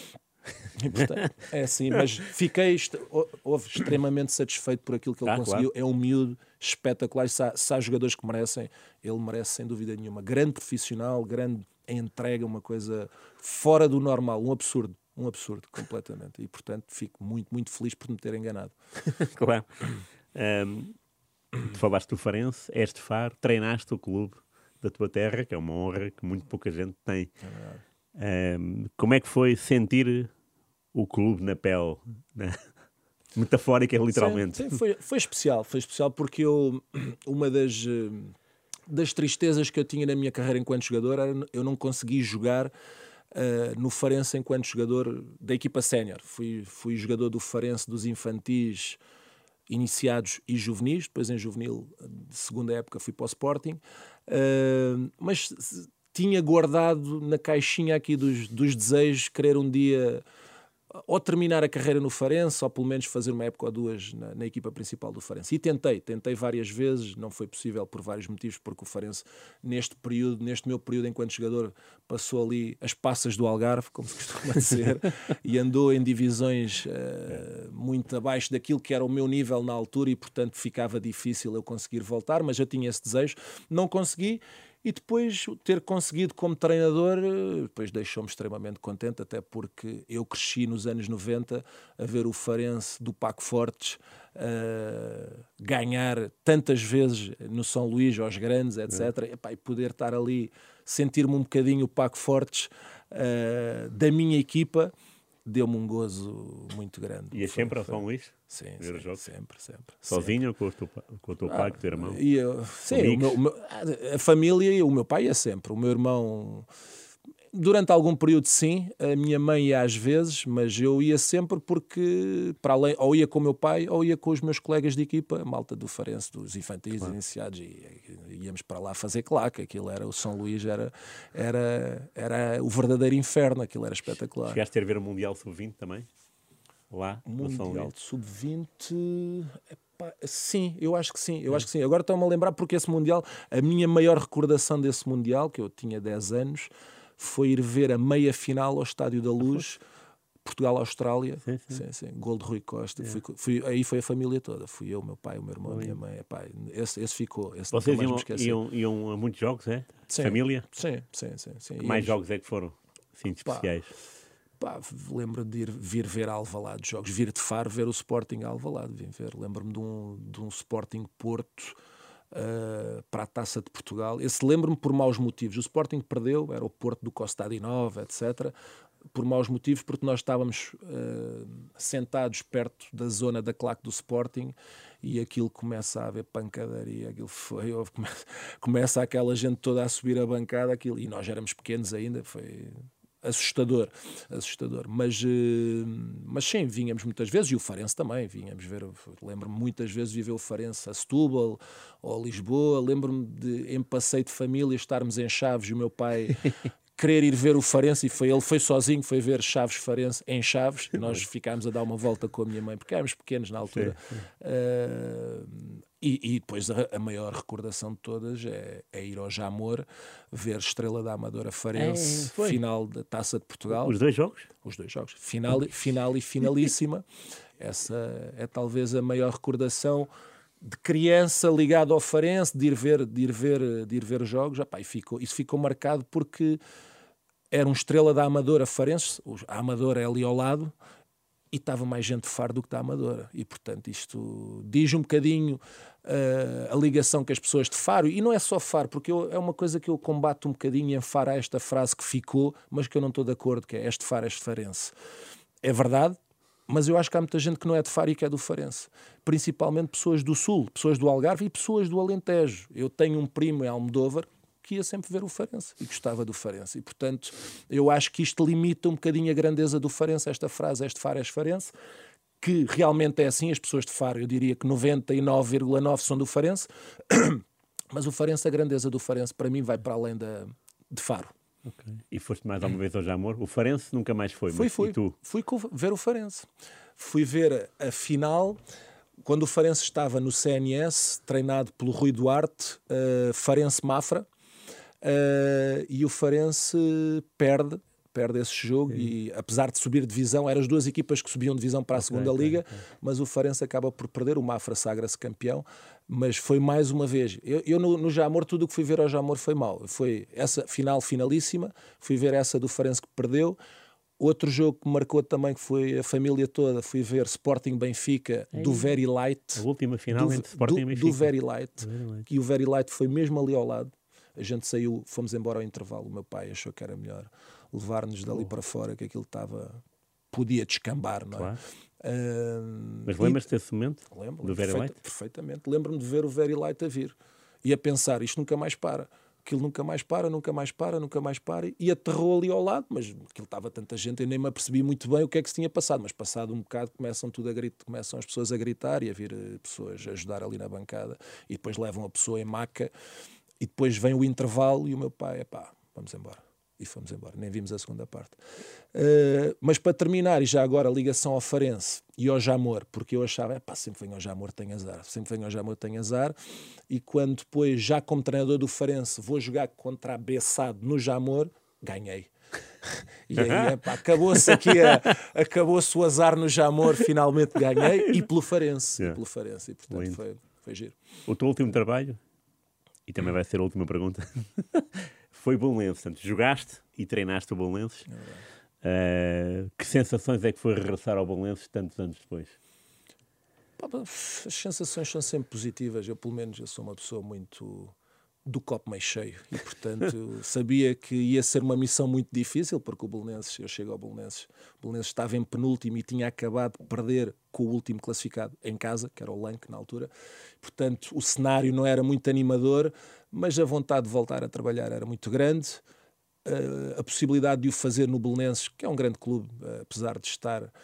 E, portanto, é assim, mas fiquei houve, extremamente satisfeito por aquilo que ele ah, conseguiu. Claro. É um miúdo espetacular. Se há, se há jogadores que merecem, ele merece sem dúvida nenhuma. Grande profissional, grande entrega, uma coisa fora do normal, um absurdo, um absurdo completamente. E portanto fico muito, muito feliz por me ter enganado. Claro. Um, tu falaste do Farense, és de Faro, treinaste o clube da tua terra, que é uma honra que muito pouca gente tem. É verdade. Um, como é que foi sentir o clube na pele, né? Metafórica, literalmente? Sim, sim, foi, foi especial, foi especial porque eu, uma das, das tristezas que eu tinha na minha carreira enquanto jogador era eu não consegui jogar uh, no Farense enquanto jogador da equipa sénior. Fui, fui jogador do Farense dos infantis iniciados e juvenis, depois em juvenil de segunda época fui para o Sporting, uh, mas tinha guardado na caixinha aqui dos, dos desejos querer um dia ou terminar a carreira no Farense ou pelo menos fazer uma época ou duas na, na equipa principal do Farense. E tentei, tentei várias vezes, não foi possível por vários motivos, porque o Farense neste período, neste meu período enquanto jogador, passou ali as passas do Algarve, como se costuma dizer, e andou em divisões uh, muito abaixo daquilo que era o meu nível na altura e portanto ficava difícil eu conseguir voltar, mas eu tinha esse desejo, não consegui. E depois ter conseguido como treinador, depois deixou-me extremamente contente, até porque eu cresci nos anos noventa a ver o Farense do Paco Fortes uh, ganhar tantas vezes no São Luís, aos grandes, etcétera. É. E, pá, e poder estar ali, sentir-me um bocadinho o Paco Fortes uh, da minha equipa, deu-me um gozo muito grande. E é sempre ao São Luís? Sim, sim sempre, sempre. Sozinho sempre. ou com o teu, com o teu pai, ah, com o teu irmão? E eu, sim, o meu, o meu, a família e o meu pai é sempre. O meu irmão, durante algum período sim, a minha mãe ia às vezes, mas eu ia sempre porque, para além, ou ia com o meu pai ou ia com os meus colegas de equipa, a malta do Farense, dos infantis, claro. Iniciados, e, e íamos para lá fazer claque. Aquilo era, o São Luís era, era, era o verdadeiro inferno, aquilo era espetacular. Chegaste a ter ver o Mundial sub vinte também? Lá, Mundial de sub vinte, epá, sim, eu acho que sim, eu é. acho que sim. Agora estou-me a lembrar porque esse Mundial, a minha maior recordação desse Mundial, que eu tinha dez anos, foi ir ver a meia final ao Estádio da Luz, Portugal-Austrália, sim, sim. Sim, sim. Gol de Rui Costa. É. Fui, fui, aí foi a família toda, fui eu, meu pai, o meu irmão, a minha mãe. Epá, esse, esse ficou. Esse Vocês iam, iam, iam a muitos jogos, é? Sim, família? Sim, sim, sim. sim. Que mais jogos é que foram? Sim, especiais. Pá, lembro de ir, vir ver a Alvalade jogos, vir de Faro ver o Sporting a Alvalade, vim ver, lembro-me de um, de um Sporting Porto uh, para a Taça de Portugal, esse lembro-me por maus motivos, o Sporting perdeu, era o Porto do Costa Adinova, etcétera, por maus motivos, porque nós estávamos uh, sentados perto da zona da claque do Sporting e aquilo começa a haver pancadaria, aquilo foi, houve, começa, começa aquela gente toda a subir a bancada, aquilo, e nós éramos pequenos ainda, foi... assustador, assustador, mas, mas sim, vínhamos muitas vezes, e o Farense também, vínhamos ver, lembro-me muitas vezes de viver o Farense a Setúbal ou a Lisboa, lembro-me de, em passeio de família, estarmos em Chaves e o meu pai querer ir ver o Farense, e foi, ele foi sozinho, foi ver Chaves Farense em Chaves, e nós ficámos a dar uma volta com a minha mãe, porque éramos pequenos na altura. Sim, sim. Uh, e, e depois a, a maior recordação de todas é, é ir ao Jamor, ver Estrela da Amadora Farense, é, final da Taça de Portugal. Os dois jogos? Os dois jogos. Final, final e finalíssima. Essa é talvez a maior recordação de criança ligado ao Farense, de ir ver, de ir ver, de ir ver jogos. Epá, e ficou, isso ficou marcado porque era um Estrela da Amadora Farense, a Amadora é ali ao lado, e estava mais gente de Faro do que da Amadora. E, portanto, isto diz um bocadinho uh, a ligação que as pessoas de Faro, e não é só Faro, porque eu, é uma coisa que eu combato um bocadinho em Faro, há esta frase que ficou, mas que eu não estou de acordo, que é este Faro, este farense. É verdade, mas eu acho que há muita gente que não é de Faro e que é do Farense. Principalmente pessoas do Sul, pessoas do Algarve e pessoas do Alentejo. Eu tenho um primo em Almodóvar que ia sempre ver o Farense e gostava do Farense. E, portanto, eu acho que isto limita um bocadinho a grandeza do Farense, esta frase, este Faro, este Farense, que realmente é assim. As pessoas de Faro, eu diria que noventa e nove vírgula nove por cento são do Farense, mas o Farense, a grandeza do Farense, para mim, vai para além da, de Faro. Okay. E foste mais alguma vez ao Jamor? O Farense nunca mais foi, fui, mas fui. E tu? Fui ver o Farense. Fui ver a final, quando o Farense estava no C N S, treinado pelo Rui Duarte, uh, Farense-Mafra, uh, e o Farense perde, perde esse jogo, Sim. e apesar de subir de divisão, eram as duas equipas que subiam de divisão para a okay, segunda okay, liga, okay. mas o Farense acaba por perder, o Mafra sagra-se campeão. Mas foi mais uma vez. Eu, eu no, no Jamor, tudo o que fui ver ao Jamor foi mau. Foi essa final finalíssima, fui ver essa do Farense que perdeu. Outro jogo que marcou também, que foi a família toda, fui ver Sporting Benfica, é do Very Light. A última final do, entre Sporting do, e Benfica. Do Very Light. Very Light. E o Very Light foi mesmo ali ao lado. A gente saiu, fomos embora ao intervalo. O meu pai achou que era melhor levar-nos dali oh. para fora, que aquilo estava... podia descambar, não é? Claro. Uh, Mas lembras-te desse momento? Lembro, do Very perfeita, Light? Perfeitamente. Lembro-me de ver o Very Light a vir e a pensar, isto nunca mais para. Aquilo nunca mais para, nunca mais para, nunca mais para. E aterrou ali ao lado, mas aquilo estava tanta gente, eu nem me apercebi muito bem o que é que se tinha passado. Mas passado um bocado começam, tudo a gritar, começam as pessoas a gritar e a vir pessoas a ajudar ali na bancada. E depois levam a pessoa em maca e depois vem o intervalo e o meu pai, epá, vamos embora. E fomos embora, nem vimos a segunda parte. Uh, mas para terminar, e já agora a ligação ao Farense e ao Jamor, porque eu achava, pá, sempre venho ao Jamor, tenho azar, sempre venho ao Jamor, tenho azar, e quando depois, já como treinador do Farense, vou jogar contra a Bessade no Jamor, ganhei. E aí, epá, acabou-se aqui, a, acabou-se o azar no Jamor, finalmente ganhei, e pelo Farense, yeah. e pelo Farense, e portanto foi, foi giro. O teu último trabalho, e também vai ser a última pergunta, foi Belenenses. Portanto, jogaste e treinaste o Belenenses. Uh, que sensações é que foi regressar ao Belenenses tantos anos depois? As sensações são sempre positivas. Eu, pelo menos, eu sou uma pessoa muito do copo meio cheio e, portanto, sabia que ia ser uma missão muito difícil, porque o Belenenses, eu chego ao Belenenses, o Belenenses estava em penúltimo e tinha acabado de perder com o último classificado em casa, que era o Lanque na altura. Portanto, o cenário não era muito animador, mas a vontade de voltar a trabalhar era muito grande. Uh, a possibilidade de o fazer no Belenenses, que é um grande clube, uh, apesar de estar uh,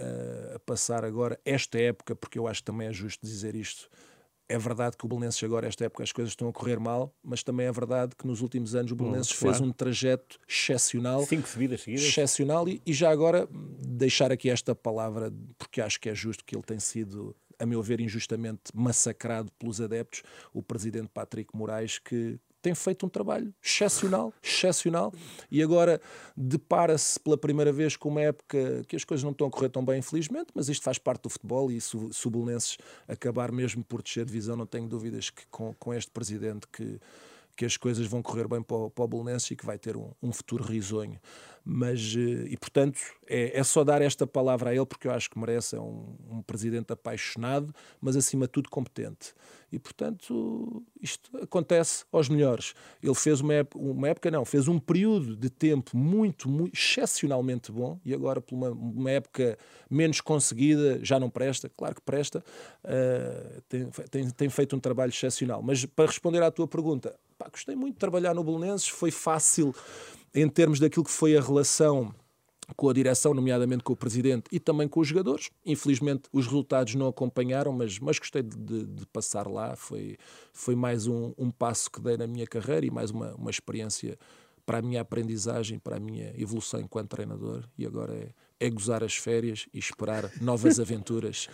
a passar agora esta época, porque eu acho que também é justo dizer isto, é verdade que o Belenenses agora, esta época, as coisas estão a correr mal, mas também é verdade que nos últimos anos o Belenenses oh, claro. fez um trajeto excepcional. Cinco subidas seguidas. Excepcional e, e já agora deixar aqui esta palavra, porque acho que é justo que ele tem sido, a meu ver, injustamente massacrado pelos adeptos, o presidente Patrick Moraes, que tem feito um trabalho excepcional, excepcional, e agora depara-se pela primeira vez com uma época que as coisas não estão a correr tão bem, infelizmente, mas isto faz parte do futebol e se o, se o Belenenses acabar mesmo por descer de divisão, não tenho dúvidas que com, com este presidente que, que as coisas vão correr bem para o, para o Belenenses e que vai ter um, um futuro risonho. Mas, e portanto, é, é só dar esta palavra a ele, porque eu acho que merece, é um, um presidente apaixonado, mas acima de tudo competente. E, portanto, isto acontece aos melhores. Ele fez uma época, uma época não, fez um período de tempo muito, muito, excepcionalmente bom, e agora, por uma, uma época menos conseguida, já não presta, claro que presta, uh, tem, tem, tem feito um trabalho excepcional. Mas, para responder à tua pergunta, pá, gostei muito de trabalhar no Belenenses, foi fácil em termos daquilo que foi a relação com a direção, nomeadamente com o presidente e também com os jogadores. Infelizmente os resultados não acompanharam, mas, mas gostei de, de, de passar lá. Foi, foi mais um, um passo que dei na minha carreira e mais uma, uma experiência para a minha aprendizagem, para a minha evolução enquanto treinador. E agora é, é gozar as férias e esperar novas aventuras.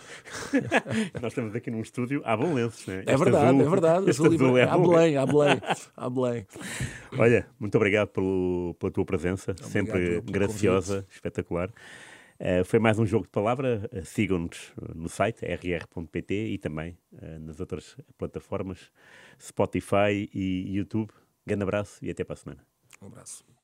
Nós estamos aqui num estúdio à Belenenses, não é? É este verdade, azul, é verdade. Este azul é à Belém, à Belém, à Belém. Olha, muito obrigado pelo, pela tua presença, obrigado sempre pelo, pelo graciosa, convite. Espetacular. Uh, foi mais um jogo de palavra. Uh, sigam-nos no site r r ponto p t e também uh, nas outras plataformas Spotify e YouTube. Grande abraço e até para a semana. Um abraço.